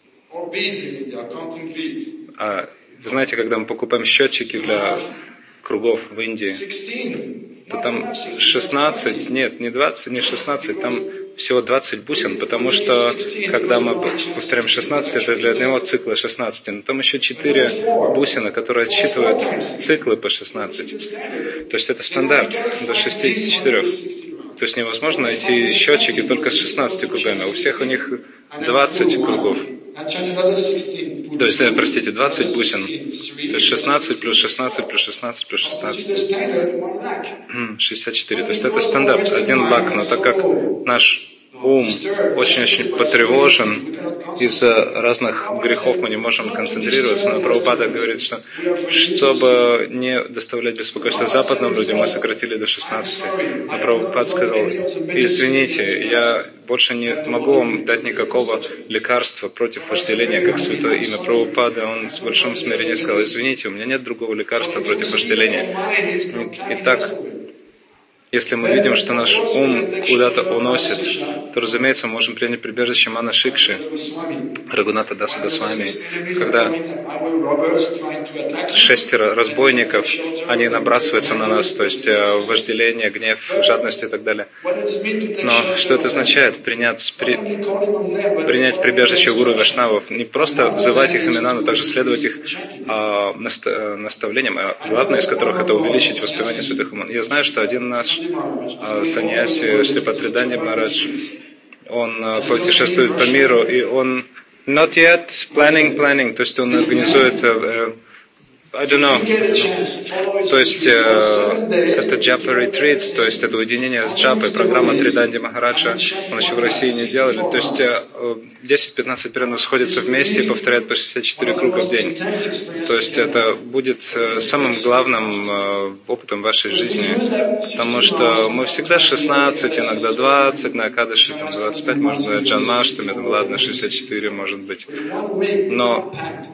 Вы знаете, когда мы покупаем счетчики для кругов в Индии, то там 16, нет, не 20, не 16, там всего 20 бусин, потому что когда мы повторяем 16, это для одного цикла 16, но там еще 4 бусина, которые отсчитывают циклы по 16. То есть это стандарт до 64. То есть невозможно найти счетчики только с 16 кругами, а у всех у них 20 кругов. То есть, простите, 20 бусин. То есть 16 плюс 16 плюс 16 плюс 16. 64. То есть это стандарт, 1 лак. Но так как наш ум очень-очень потревожен из-за разных грехов, мы не можем концентрироваться. Но Прабхупада говорит, что чтобы не доставлять беспокойства западным людям, мы сократили до 16. Но Прабхупада сказал: извините, я больше не могу вам дать никакого лекарства против вожделения, как святое имя Прабхупады. Он с большим смирением сказал: извините, у меня нет другого лекарства против вожделения. Итак, если мы видим, что наш ум куда-то уносит, то, разумеется, мы можем принять прибежище Мана Шикши, Рагунатха Даса Госвами, когда 6 разбойников, они набрасываются на нас, то есть вожделение, гнев, жадность и так далее. Но что это означает? Принять прибежище Гуру Вайшнавов, не просто взывать их имена, но также следовать их наставлениям, а главное из которых это увеличить воспевание святых имен. Я знаю, что один наш саньяси Шрипад Махарадж, он путешествует по миру, и он not yet planning, то есть он организует I don't know. То есть это Japa Retreat, то есть это уединение с Джапой, программа Триданди Махараджа, он еще в России не делали. То есть 10-15 преданных сходятся вместе и повторяют по 64 круга в день. То есть это будет самым главным опытом вашей жизни, потому что мы всегда 16, иногда 20, на Акадыши там 25, может быть, на Джанмаштами, там, ладно, 64 может быть. Но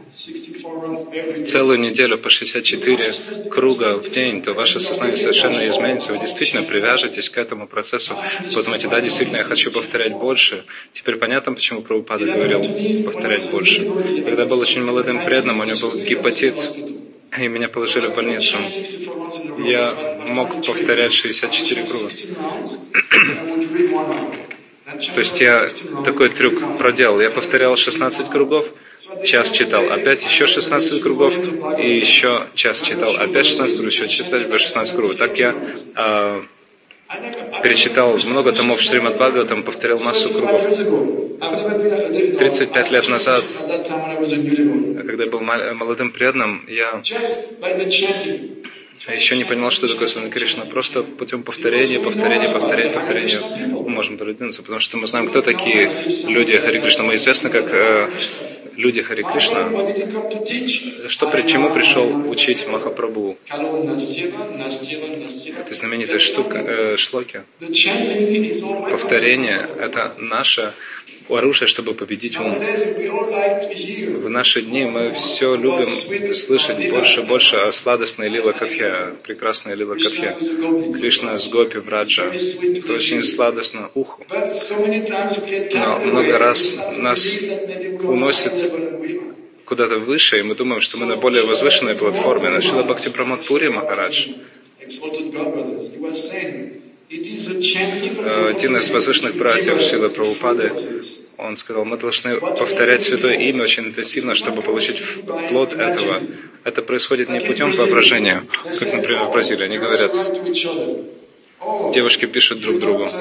целую неделю по 64 круга в день, то ваше сознание совершенно изменится. Вы действительно привяжетесь к этому процессу. Подумайте, да, действительно, я хочу повторять больше. Теперь понятно, почему Прабхупада говорил повторять больше. Когда был очень молодым преданным, у него был гепатит, и меня положили в больницу. Я мог повторять 64 круга. То есть я такой трюк проделал. Я повторял 16 кругов, час читал, опять еще 16 кругов, и еще час читал, опять 16 кругов, еще читать 16 кругов. Так я перечитал много томов Шримад Бхагаватам, повторял массу кругов. 35 лет назад, когда я был молодым преданным, я еще не понимал, что такое Санна Кришна. Просто путем повторения мы можем продвинуться, потому что мы знаем, кто такие люди Хари Кришна. Мы известны как люди Хари Кришна. Чему пришел учить Махапрабху? Это знаменитая шлоки. Повторение – это наше оружие, чтобы победить ум. В наши дни мы все любим слышать больше о сладостной Лила Катхе, прекрасной Лила Катхе. Кришна с Гопи Браджа. Это очень сладостно уху. Но много раз нас уносит куда-то выше, и мы думаем, что мы на более возвышенной платформе. На Шрила Бхакти Прамод Пури Махарадж, один из возвышенных братьев Шрилы Прабхупады, он сказал, мы должны повторять Святое Имя очень интенсивно, чтобы получить плод этого. Это происходит не путем воображения, как, например, в Бразилии. Они говорят, девушки пишут друг другу,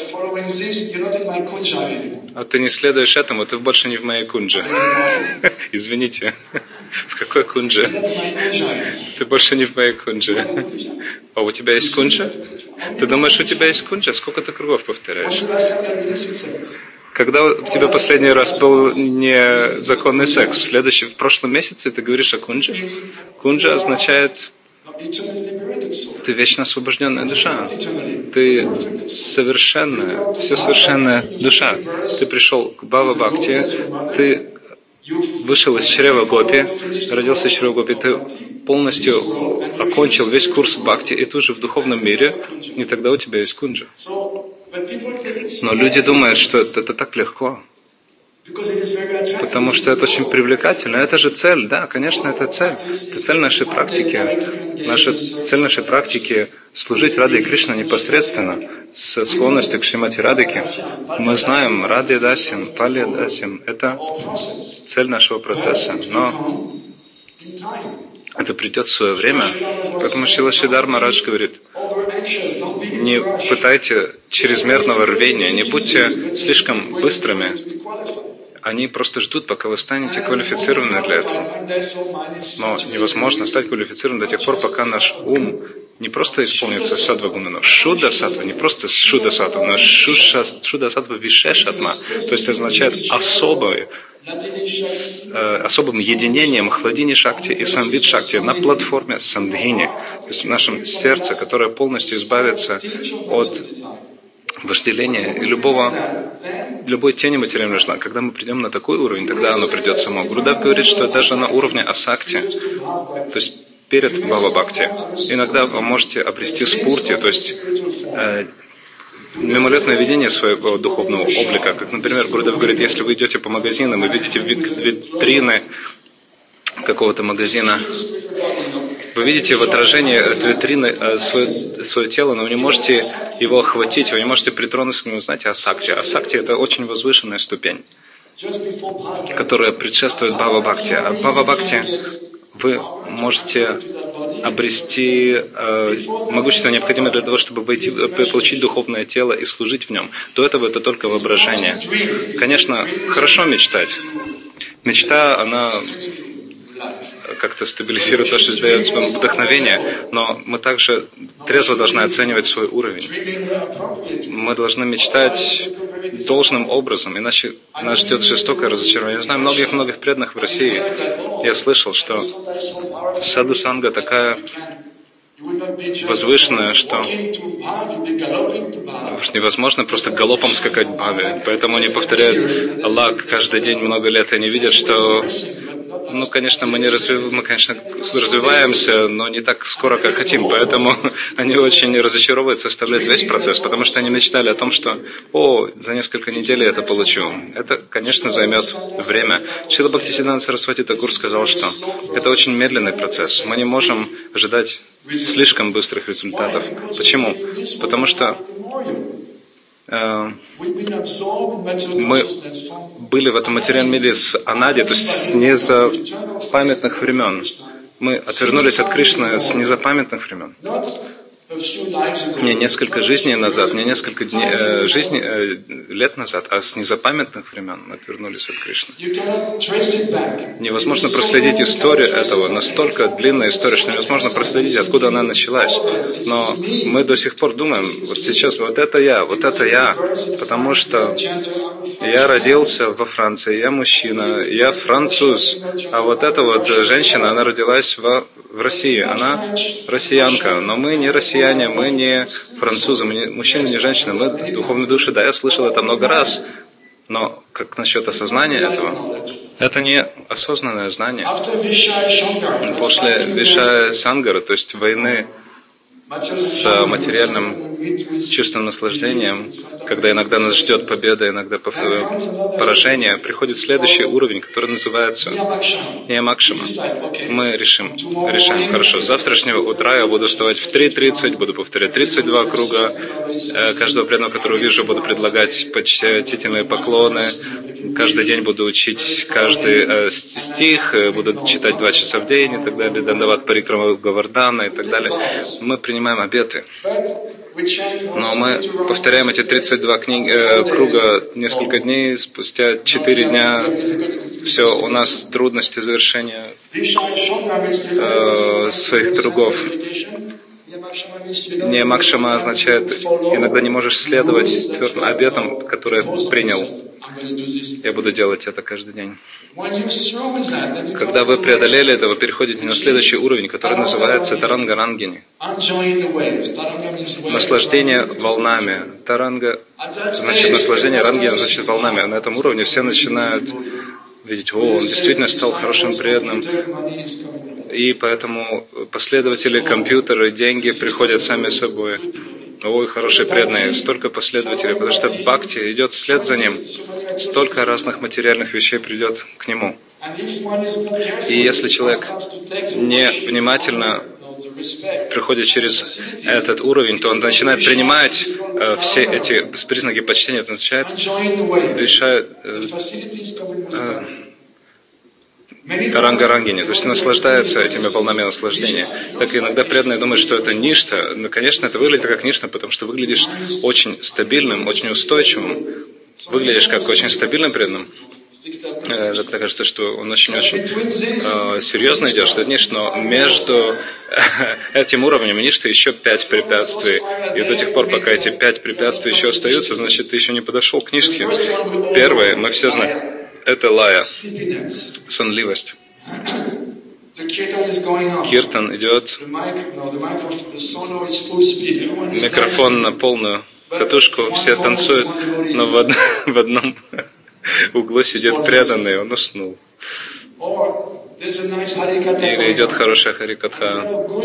а ты не следуешь этому, ты больше не в моей кундже. Извините, в какой кундже? Ты больше не в моей кундже. А у тебя есть кунджа? Ты думаешь, у тебя есть кунджа? Сколько ты кругов повторяешь? Когда у тебя последний раз был незаконный секс? В прошлом месяце ты говоришь о кунже? Кунджа означает, ты вечно освобожденная душа. Ты совершенная, все совершенная душа. Ты пришел к Бхава Бхакти, ты вышел из чрева Гопи, родился из чрева Гопи, ты полностью окончил весь курс Бхакти, и ты уже в духовном мире, и тогда у тебя есть кунджа. Но люди думают, что это так легко, потому что это очень привлекательно. Это же цель, да, конечно, это цель. Это цель нашей практики. Цель нашей практики — служить Раде Кришна непосредственно, с склонностью к Шримати Радхике. Мы знаем, Раде Дасим, Пали Дасим — это цель нашего процесса. Но это придет в свое время. Поэтому Шрила Шридар Махарадж говорит, не пытайте чрезмерного рвения, не будьте слишком быстрыми. Они просто ждут, пока вы станете квалифицированы для этого. Но невозможно стать квалифицированным до тех пор, пока наш ум не просто исполнится саттва-гуна, но шудда-саттва, не просто шудда-саттва, но шудда-саттва вишешатма, то есть означает особым единением хладини шакти и самвид шакти на платформе сандхини, то есть в нашем сердце, которое полностью избавится от вожделения и любой тени материального желания. Когда мы придем на такой уровень, тогда оно придет само. Гурудев говорит, что даже на уровне асакти, то есть перед Бхава Бхакти, иногда вы можете обрести спурти, то есть мимолетное видение своего духовного облика. Как, например, Гурудев говорит, если вы идете по магазинам и видите витрины какого-то магазина, вы видите в отражении витрины свое тело, но вы не можете его охватить, вы не можете притронуться к нему. Знаете, асакти. Асакти — это очень возвышенная ступень, которая предшествует Бхава Бхакти. А в Бхава Бхакти вы можете обрести могущество, необходимое для того, чтобы получить духовное тело и служить в нем. До этого это только воображение. Конечно, хорошо мечтать. Мечта, она как-то стабилизирует то, что дает вдохновение, но мы также трезво должны оценивать свой уровень. Мы должны мечтать должным образом, иначе нас ждет жестокое разочарование. Я знаю многих преданных в России. Я слышал, что саду-санга такая возвышенная, что невозможно просто галопом скакать в бхаве. Поэтому они повторяют Аллах каждый день много лет, и они видят, что конечно, мы развиваемся, но не так скоро, как хотим. Поэтому они очень разочаровываются, оставляют весь процесс, потому что они мечтали о том, что за несколько недель я это получу. Это, конечно, займет время. Шрила Бхактисиддханта Сарасвати Такур сказал, что это очень медленный процесс. Мы не можем ожидать слишком быстрых результатов. Почему? Потому что мы были в этом материальном мире с анади, то есть с незапамятных времен. Мы отвернулись от Кришны с незапамятных времен. Не несколько жизней назад, не несколько лет назад, а с незапамятных времен мы отвернулись от Кришны. Невозможно проследить историю этого, настолько длинная история, что невозможно проследить, откуда она началась. Но мы до сих пор думаем, вот сейчас вот это я, потому что я родился во Франции, я мужчина, я француз, а вот эта вот женщина, она родилась в России, она россиянка, но мы не россияне, мы не французы, мы не мужчины, не женщины, мы духовные души. Да, я слышал это много раз, но как насчет осознания этого? Это не осознанное знание. После Вишая Сангара, то есть войны с материальным чувством наслаждением, когда иногда нас ждет победа, иногда поражение, приходит следующий уровень, который называется Ниямакшама. Мы решаем, хорошо, с завтрашнего утра я буду вставать в 3:30, буду повторять 32 круга, каждого преданного, которого увижу, буду предлагать почтительные поклоны, каждый день буду учить каждый стих, буду читать 2 часа в день и так далее, дандават парикрама Гавардана и так далее. Мы принимаем обеты. Но мы повторяем эти 32 круга несколько дней, спустя 4 дня все, у нас трудности завершения своих кругов. Ниямакшама означает, иногда не можешь следовать твердым обетам, которые я принял. Я буду делать это каждый день. Когда вы преодолели это, вы переходите на следующий уровень, который называется Таранга Рангини. Наслаждение волнами. Таранга значит наслаждение, Рангини значит волнами. На этом уровне все начинают видеть, он действительно стал хорошим преданным. И поэтому последователи, компьютеры, деньги приходят сами собой. Ой, хорошие преданные, столько последователей, потому что бхакти идет вслед за ним. Столько разных материальных вещей придет к нему. И если человек не внимательно приходит через этот уровень, то он начинает принимать все эти признаки почтения, это означает, решает Таранга Рангини, то есть наслаждается этими волнами наслаждения. Так иногда преданные думают, что это ништа. Но, конечно, это выглядит как ништа, потому что выглядишь очень стабильным, очень устойчивым. Выглядишь как очень стабильным преданным. Это кажется, что он очень-очень серьезно идет, что это ништа, но между этим уровнем и ништой еще 5 препятствий. И до тех пор, пока эти 5 препятствий еще остаются, значит, ты еще не подошел к ниште. Первое, мы все знаем, это лая, сонливость. Киртан идет, микрофон на полную катушку, все танцуют, но в одном углу сидит преданный, он уснул. Или идет хорошая харикатха,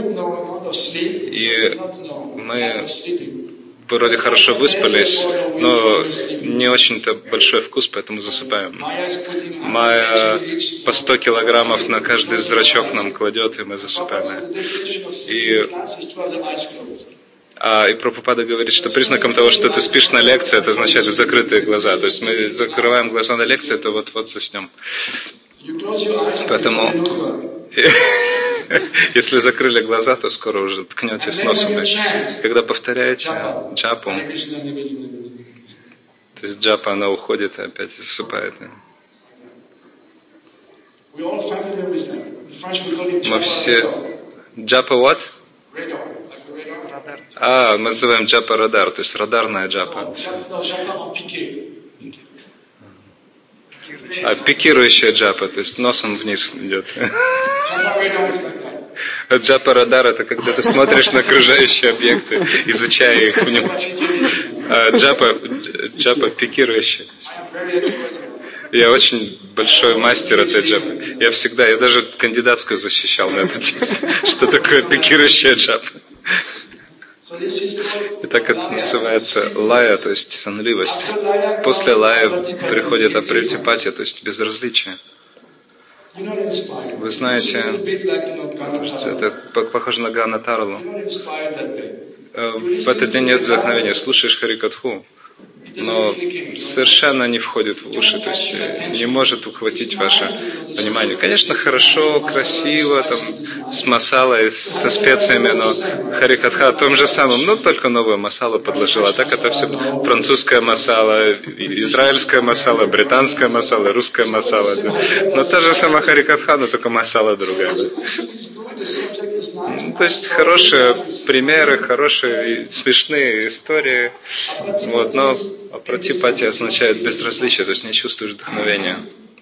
и мы вроде хорошо выспались, но не очень-то большой вкус, поэтому засыпаем. Майя по 100 килограммов на каждый зрачок нам кладет, и мы засыпаем. И Прабхупада говорит, что признаком того, что ты спишь на лекции, это означает закрытые глаза. То есть мы закрываем глаза на лекции, то вот заснем. Поэтому если закрыли глаза, то скоро уже ткнетесь носом. Когда повторяете джапу, то есть джапа, она уходит и опять засыпает. Мы все... Джапа what? Мы называем джапа радар, то есть радарная джапа. Пикирующая джапа, то есть носом вниз идет. Джапа радар — это когда ты смотришь на окружающие объекты, изучая их внимательно. Джапа пикирующая. Я очень большой мастер этой джапы. Я даже кандидатскую защищал на эту тему. Что такое пикирующая джапа? И так это называется лая, то есть сонливость. После лая приходит апритипатия, то есть безразличие. Вы знаете, это похоже на Гана Тарлу. В этот день нет вдохновения. Слушаешь Харикатху, но совершенно не входит в уши, то есть не может ухватить ваше понимание. Конечно, хорошо, красиво, там, с масалой, со специями, но Харикатха о том же самом, но только новую масалу подложила. А так это все французская масала, израильская масала, британская масала, русская масала. Да. Но та же сама Харикатха, но только масала другая. Да. То есть хорошие примеры, хорошие смешные истории. Вот, но апратипатия означает безразличие, то есть не чувствуешь вдохновения.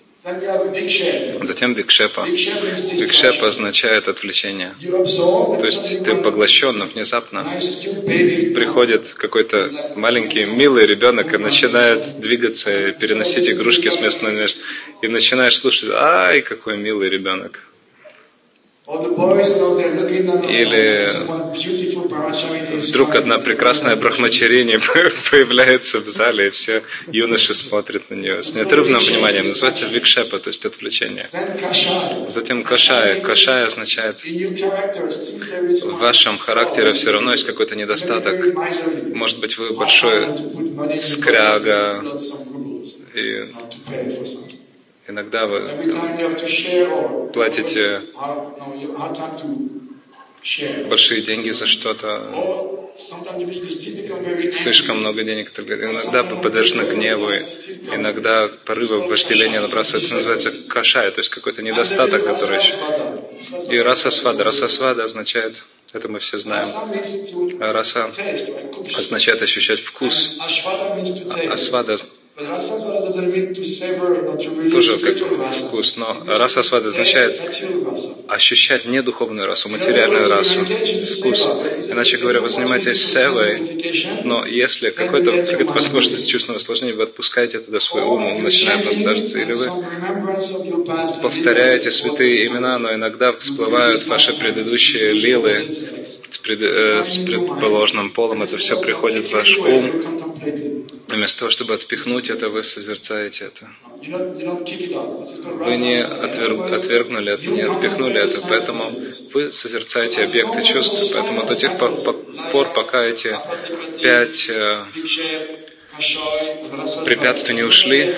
Затем викшепа. Викшепа означает отвлечение. То есть ты поглощен, но внезапно приходит какой-то маленький, милый ребенок и начинает двигаться, переносить игрушки с места на место. И начинаешь слушать: ай, какой милый ребенок. Или вдруг одна прекрасная брахмачарини появляется в зале, и все юноши смотрят на нее с неотрывным вниманием. Называется викшепа, то есть отвлечение. Затем кашая. Кашая означает: в вашем характере все равно есть какой-то недостаток. Может быть, вы большой скряга, и иногда вы платите большие деньги за что-то, слишком много денег. Иногда попадаешь на гневы, иногда порывы вожделения набрасываются. Называется кашая, то есть какой-то недостаток, который еще. И расасвада. Расасвада означает, это мы все знаем. Раса означает ощущать вкус. Асвада тоже как бы вкус, но расасвада означает ощущать не духовную расу, материальную расу, вкус. Иначе говоря, вы занимаетесь севой, но если какая-то возможность чувственного наслаждения, вы отпускаете туда свой ум, он начинает наслаждаться, или вы повторяете святые имена, но иногда всплывают ваши предыдущие лилы с предположенным полом, это все приходит в ваш ум. Вместо того, чтобы отпихнуть это, вы созерцаете это. Вы не отвергнули это, не отпихнули это, поэтому вы созерцаете объекты чувств. Поэтому до тех пор, пока эти 5 препятствий не ушли,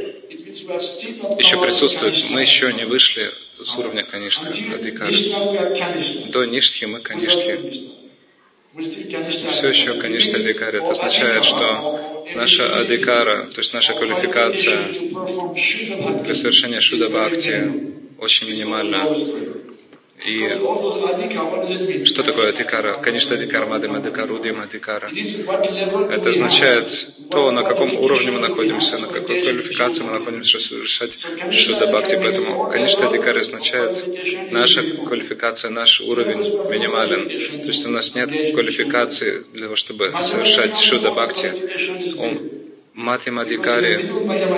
еще присутствуют. Мы еще не вышли с уровня Каништхи, Адикары. До Ништхи мы Каништхи. Все еще, конечно, адикара. Это означает, что наша адикара, то есть наша квалификация для совершения шуда бхакти очень минимальна. И что такое адикара? Конечно, адикара, мадим адикара, удим адикара. Это означает то, на каком уровне мы находимся, на какой квалификации мы находимся, чтобы совершать шуда бхакти. Поэтому, конечно, адикара означает наша квалификация, наш уровень минимален. То есть у нас нет квалификации для того, чтобы совершать шуда бхакти. Матим адикари.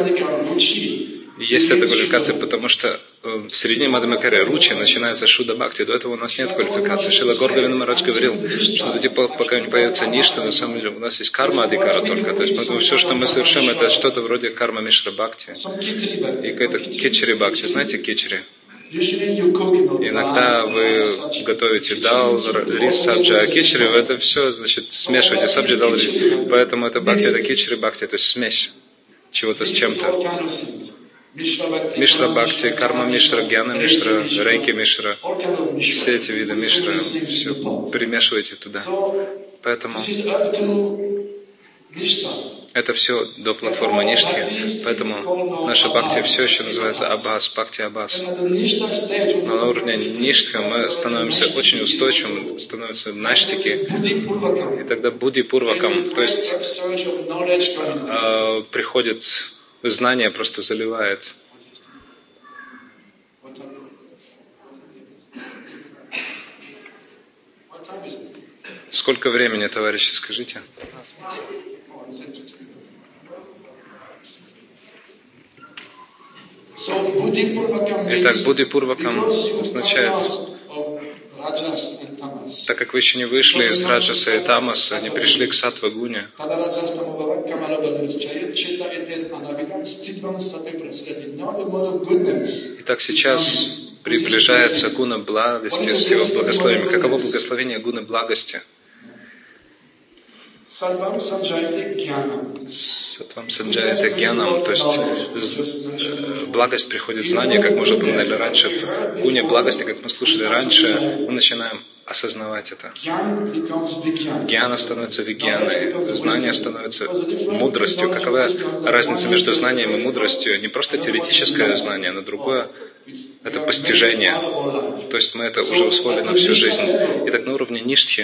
Есть эта квалификация, потому что в середине Мадхамакари Ручи начинается Шуда Бхакти. До этого у нас нет квалификации. Шрила Гаур Говинд Махарадж говорил, что пока не появится ништа, на самом деле у нас есть карма адикара только. То есть поэтому все, что мы совершаем, это что-то вроде карма Мишра Бхакти. И какая-то кичери Бхакти. Знаете кичери? Иногда вы готовите дал, рис, сабджи, а кичери, вы это все, значит, смешиваете сабджи, дал, рис. Поэтому это бхакти, это кичери Бхакти, то есть смесь чего-то с чем-то. Мишра Бхакти, Карма Мишра, Гьяна Мишра, Рейки Мишра, все эти виды Мишра, все примешивайте туда. Поэтому Это все до платформы Ништхи, поэтому наша бхакти все еще называется Абхас, бхакти Абхас. Но на уровне Ништха мы становимся очень устойчивым, становимся наштики, и тогда Будди Пурвакам, то есть приходит знание, просто заливает. Сколько времени, товарищи, скажите? Итак, Будди Пурвакам означает, так как вы еще не вышли из Раджаса и Тамаса, не пришли к Саттва Гуне, итак, сейчас приближается гуна благости с его благословением. Каково благословение гуны благости? Сатвам санджаяте гьянам, то есть благость приходит в знание, как мы уже упоминали раньше. В гуне благости, как мы слушали раньше, мы начинаем осознавать это. Гьяна становится вигьяной, знание становится мудростью. Какова разница между знанием и мудростью? Не просто теоретическое знание, но другое – это постижение. То есть мы это уже усвоили на всю жизнь. Итак, на уровне ништхи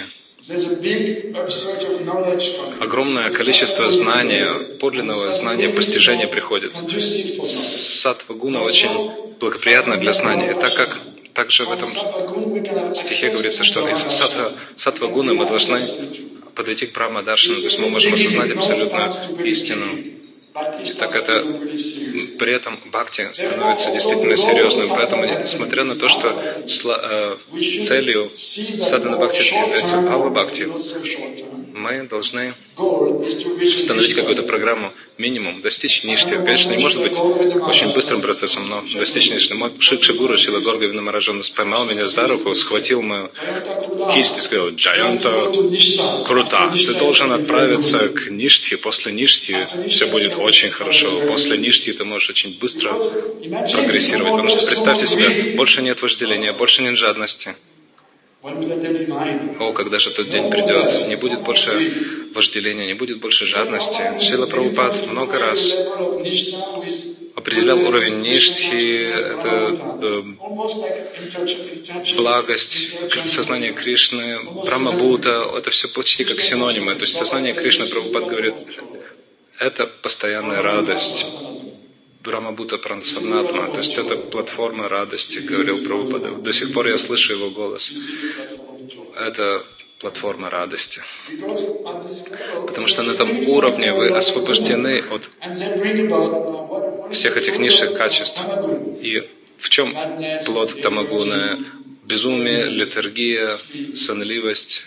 огромное количество знания, подлинного знания, постижения приходит. Саттва гуна очень благоприятна для знания. Так как также в этом стихе говорится, что из саттва гуна мы должны подойти к Брахма Даршану, то есть мы можем осознать абсолютную истину. И так это при этом бхакти становится действительно серьезным. Поэтому, несмотря на то, что целью садхана бхакти является бхава бхакти, мы должны установить какую-то программу, минимум, достичь ништи. Конечно, не может быть очень быстрым процессом, но достичь ништи. Мой Шикша Гуру Шила Горговина Мараджан поймал меня за руку, схватил мою кисть и сказал: «Джаянта, круто! Ты должен отправиться к ништи. После ништи все будет очень хорошо. После ништи ты можешь очень быстро прогрессировать. Потому что представьте себе, больше нет вожделения, больше нет жадности». О, когда же тот день придет, не будет больше вожделения, не будет больше жадности. Шрила Прабхупад много раз определял уровень ништхи, это благость, сознание Кришны, Брахма-бхута, это все почти как синонимы. То есть сознание Кришны, Прабхупад говорит, это постоянная радость. Брахма-бхута Прансаднатма, то есть это платформа радости, говорил Прабхупада. До сих пор я слышу его голос. Это платформа радости. Потому что на этом уровне вы освобождены от всех этих низших качеств. И в чем плод тамагуны? Безумие, летаргия, сонливость,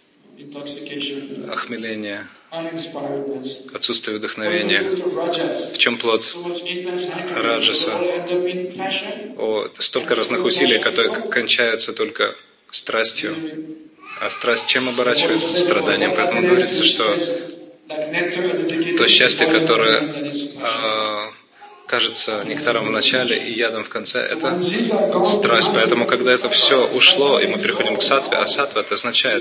охмеление, отсутствие вдохновения. В чем плод раджаса? О, столько разных усилий, которые кончаются только страстью. А страсть чем оборачивается? Страданием. Поэтому говорится, что то счастье, которое кажется нектаром в начале и ядом в конце, это страсть. Поэтому, когда это все ушло, и мы переходим к саттве, а саттва это означает: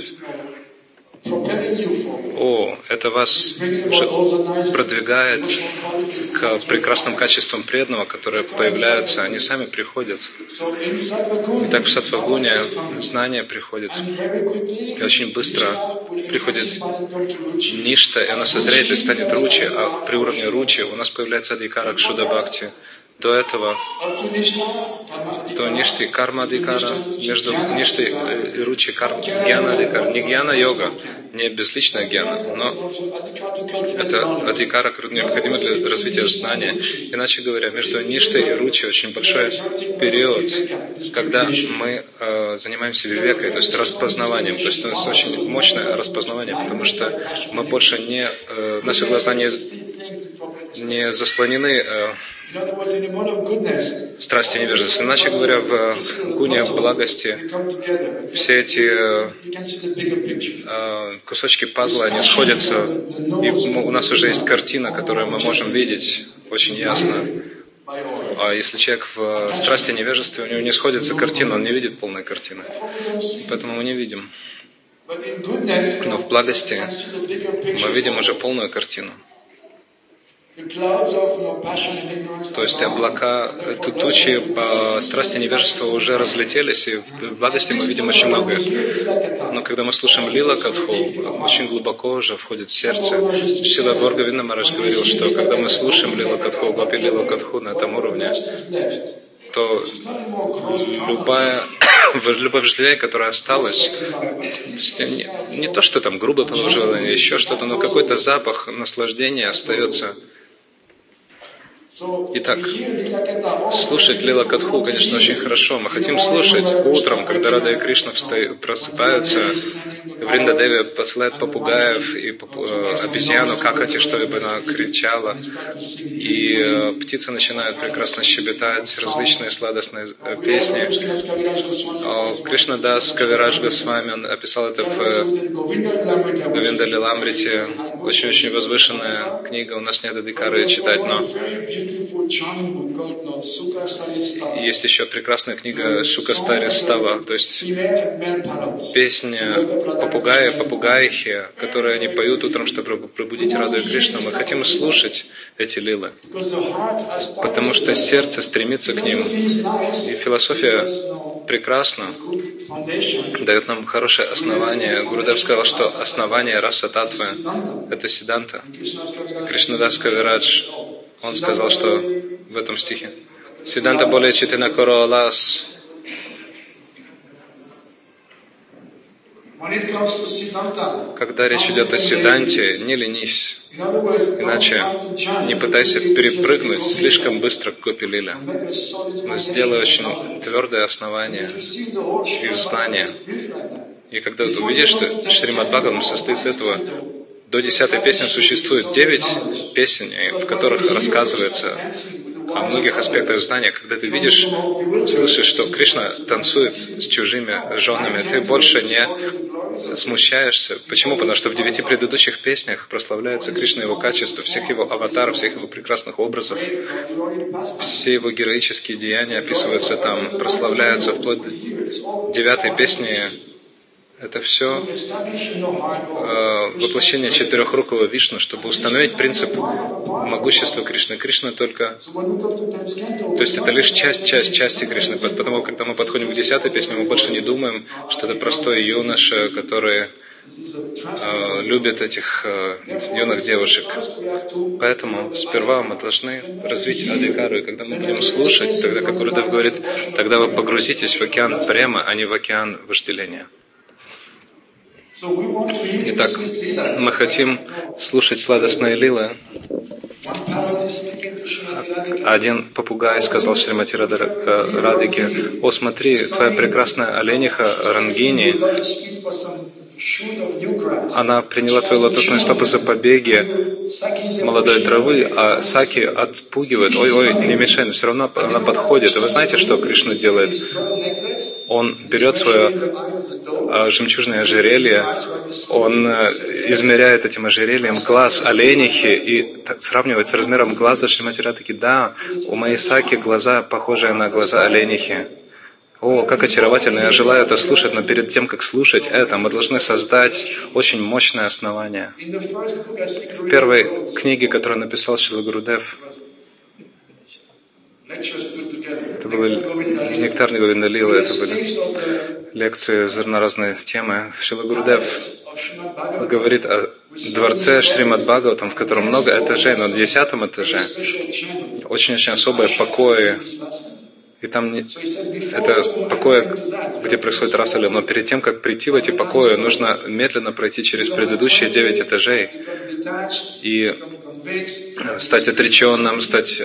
о, это вас уже продвигает к прекрасным качествам преданного, которые появляются, они сами приходят. Итак, в саттвагуне знание приходит. И очень быстро приходит ништа, и она созреет и станет ручи, а при уровне ручи у нас появляется адхикара кшуда бхакти. До этого, до ништы карма адхикара, между ништой и ручи гьяна адхикара, не гьяна йога, не безличная гьяна, но это адхикара необходимо для развития знания. Иначе говоря, между ништой и ручи очень большой период, когда мы занимаемся вивекой, то есть распознаванием. То есть у нас очень мощное распознавание, потому что мы больше наши глаза не заслонены страсти невежества. Иначе говоря, в гуне благости все эти кусочки пазла, они сходятся, и у нас уже есть картина, которую мы можем видеть очень ясно. А если человек в страсти невежества, у него не сходится картина, он не видит полной картины. Поэтому мы не видим. Но в благости мы видим уже полную картину. То есть облака, тучи по страсти невежества уже разлетелись, и в Бхагавате мы видим очень многое. Но когда мы слушаем Лила Катху, очень глубоко уже входит в сердце. Шрила Горговинда Махарадж говорил, что когда мы слушаем Лила Катху, Гопи Лила Катху на этом уровне, то любое вожделение, которое осталось, то есть не то, что там грубое положение, еще что-то, но какой-то запах наслаждения остается. Итак, слушать Лила Катху, конечно, очень хорошо. Мы хотим слушать утром, когда Рада и Кришна просыпаются, Вринда Деви посылает попугаев и обезьяну какати, чтобы она кричала. И птицы начинают прекрасно щебетать, различные сладостные песни. Кришнадас Кавирадж Госвами, он описал это в Говинда Лиламрите. Очень-очень возвышенная книга, у нас нет адикары читать, но есть еще прекрасная книга Шукастари Става, то есть песня попугаихи, которые они поют утром, чтобы пробудить Раду и Кришну. Мы хотим слушать эти лилы, потому что сердце стремится к ним. И философия прекрасна, дает нам хорошее основание. Гурудев сказал, что основание раса татвы – это Сиданта. Кришнадас Кавирадж, он сказал, что в этом стихе Сиданта более читина королас. Когда речь идет о Сиданте, не ленись. Иначе не пытайся перепрыгнуть слишком быстро к Гопи Лиле. Но сделай очень твердое основание из знания. И когда ты увидишь, что Шримад Бхагаватам состоит из этого, до 10-й песни существует 9 песен, в которых рассказывается о многих аспектах знания. Когда ты видишь, слышишь, что Кришна танцует с чужими женами, ты больше не смущаешься. Почему? Потому что в 9 предыдущих песнях прославляется Кришна, его качество, всех его аватаров, всех его прекрасных образов. Все его героические деяния описываются там, прославляются вплоть до 9-й песни. Это все воплощение четырехрукого Вишну, чтобы установить принцип могущества Кришны. Кришна только... То есть это лишь части Кришны. Потому когда мы подходим к 10-й песне, мы больше не думаем, что это простой юноша, который любит этих юных девушек. Поэтому сперва мы должны развить адикару, и когда мы будем слушать, тогда, как Гурудев говорит, тогда вы погрузитесь в океан према, а не в океан вожделения. Итак, мы хотим слушать сладостные лилы. Один попугай сказал Шримати Радике: «О, смотри, твоя прекрасная олениха Рангини, она приняла твои лотосные стопы за побеги молодой травы, а Саки отпугивает. Ой, не мешай, но все равно она подходит». И вы знаете, что Кришна делает? Он берет свое жемчужное ожерелье, он измеряет этим ожерельем глаз оленихи и сравнивает с размером глаза Шримати Радхики. Да, у моей Саки глаза похожие на глаза оленихи. О, как очаровательно, я желаю это слушать, но перед тем, как слушать это, мы должны создать очень мощное основание. В первой книге, которую написал Шрила Гурудев, это были нектарные Говинда Лилы, это были лекции на разные темы. Шрила Гурудев говорит о дворце Шримад Бхагаватам, в котором много этажей, но на 10-м этаже очень-очень особые покои. И там это покои, где происходит раса лила. Но перед тем, как прийти в эти покои, нужно медленно пройти через предыдущие 9 этажей и стать отреченным, стать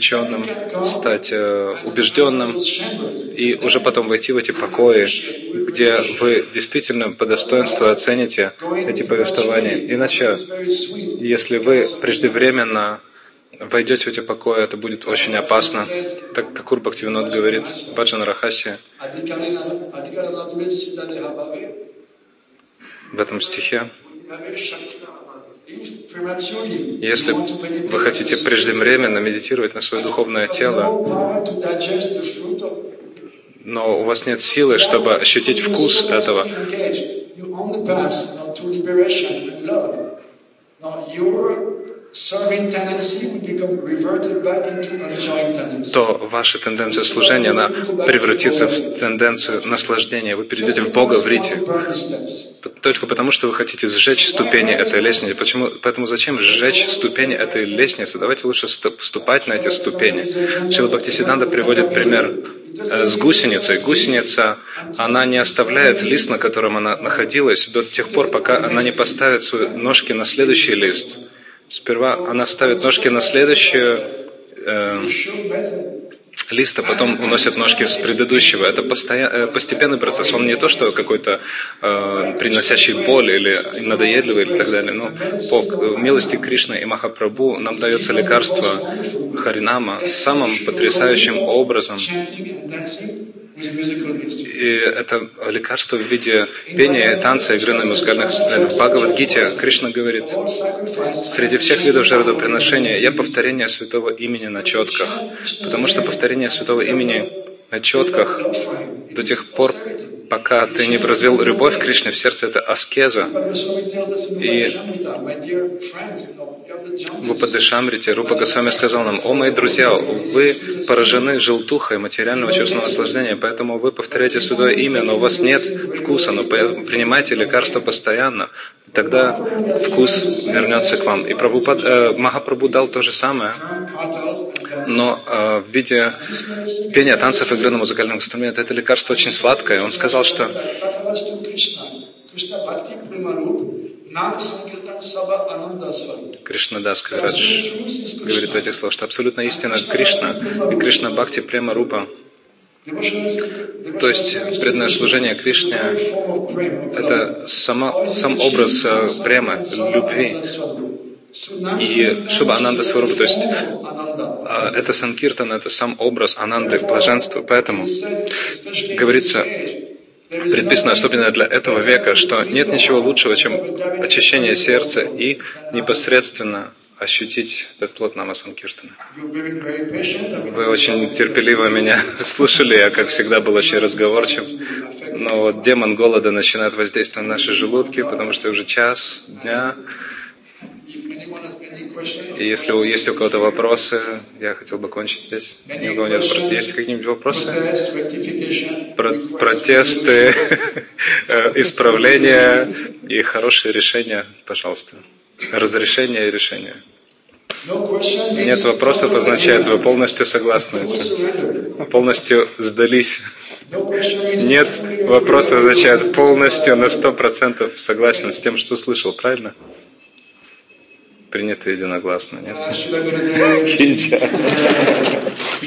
убежденным, и уже потом войти в эти покои, где вы действительно по достоинству оцените эти повествования. Иначе, если вы преждевременно войдете в эти покои, это будет очень опасно. Так Такур Бхактивинод говорит в Баджана Рахасе, в этом стихе: если вы хотите преждевременно медитировать на свое духовное тело, но у вас нет силы, чтобы ощутить вкус этого, то ваша тенденция служения, она превратится в тенденцию наслаждения. Вы перейдете в Бога в рите. Только потому, что вы хотите сжечь ступени этой лестницы. Поэтому зачем сжечь ступени этой лестницы? Давайте лучше вступать на эти ступени. Шрила Бхактисиддханта приводит пример с гусеницей. Гусеница, она не оставляет лист, на котором она находилась, до тех пор, пока она не поставит свои ножки на следующий лист. Сперва она ставит ножки на следующий лист, а потом уносит ножки с предыдущего. Это постепенный процесс. Он не то, что какой-то приносящий боль или надоедливый и так далее. Но по милости Кришны и Махапрабху нам дается лекарство Харинама самым потрясающим образом. И это лекарство в виде пения, танца, игры на музыкальных инструментах. В Бхагавад-гите Кришна говорит: среди всех видов жертвоприношения я повторение святого имени на четках, потому что повторение святого имени на четках до тех пор, пока ты не развил любовь к Кришне в сердце, это аскеза. И в Упадешамрите Рупа Госвами сказал нам: «О, мои друзья, вы поражены желтухой материального чувственного наслаждения, поэтому вы повторяете святое имя, но у вас нет вкуса, но принимайте лекарства постоянно, тогда вкус вернется к вам». И Махапрабху дал то же самое, но в виде пения, танцев, игры на музыкальном инструменте. Это лекарство очень сладкое. Он сказал, что Кришнадас Кавирадж говорит в этих словах, что абсолютно истина Кришна и Кришна Бхакти Према Рупа. То есть преданное служение Кришне — это сам образ премы, любви. И Шуба Ананда Сварупа, то есть это Санкиртан, это сам образ Ананды, блаженства. Поэтому говорится, предписано особенно для этого века, что нет ничего лучшего, чем очищение сердца и непосредственно ощутить этот плод Нама Санкиртана. Вы очень терпеливо меня слушали, я, как всегда, был очень разговорчив. Но вот демон голода начинает воздействовать на наши желудки, потому что уже час дня. И если есть у кого-то вопросы, я хотел бы кончить здесь. Ни у кого нет вопросов. Есть какие-нибудь вопросы? Протесты, исправления и хорошие решения, пожалуйста. Разрешение и решение. Нет вопросов означает, вы полностью согласны. Полностью сдались. Нет вопросов означает полностью на 100% согласен с тем, что услышал. Правильно? Принято единогласно, нет?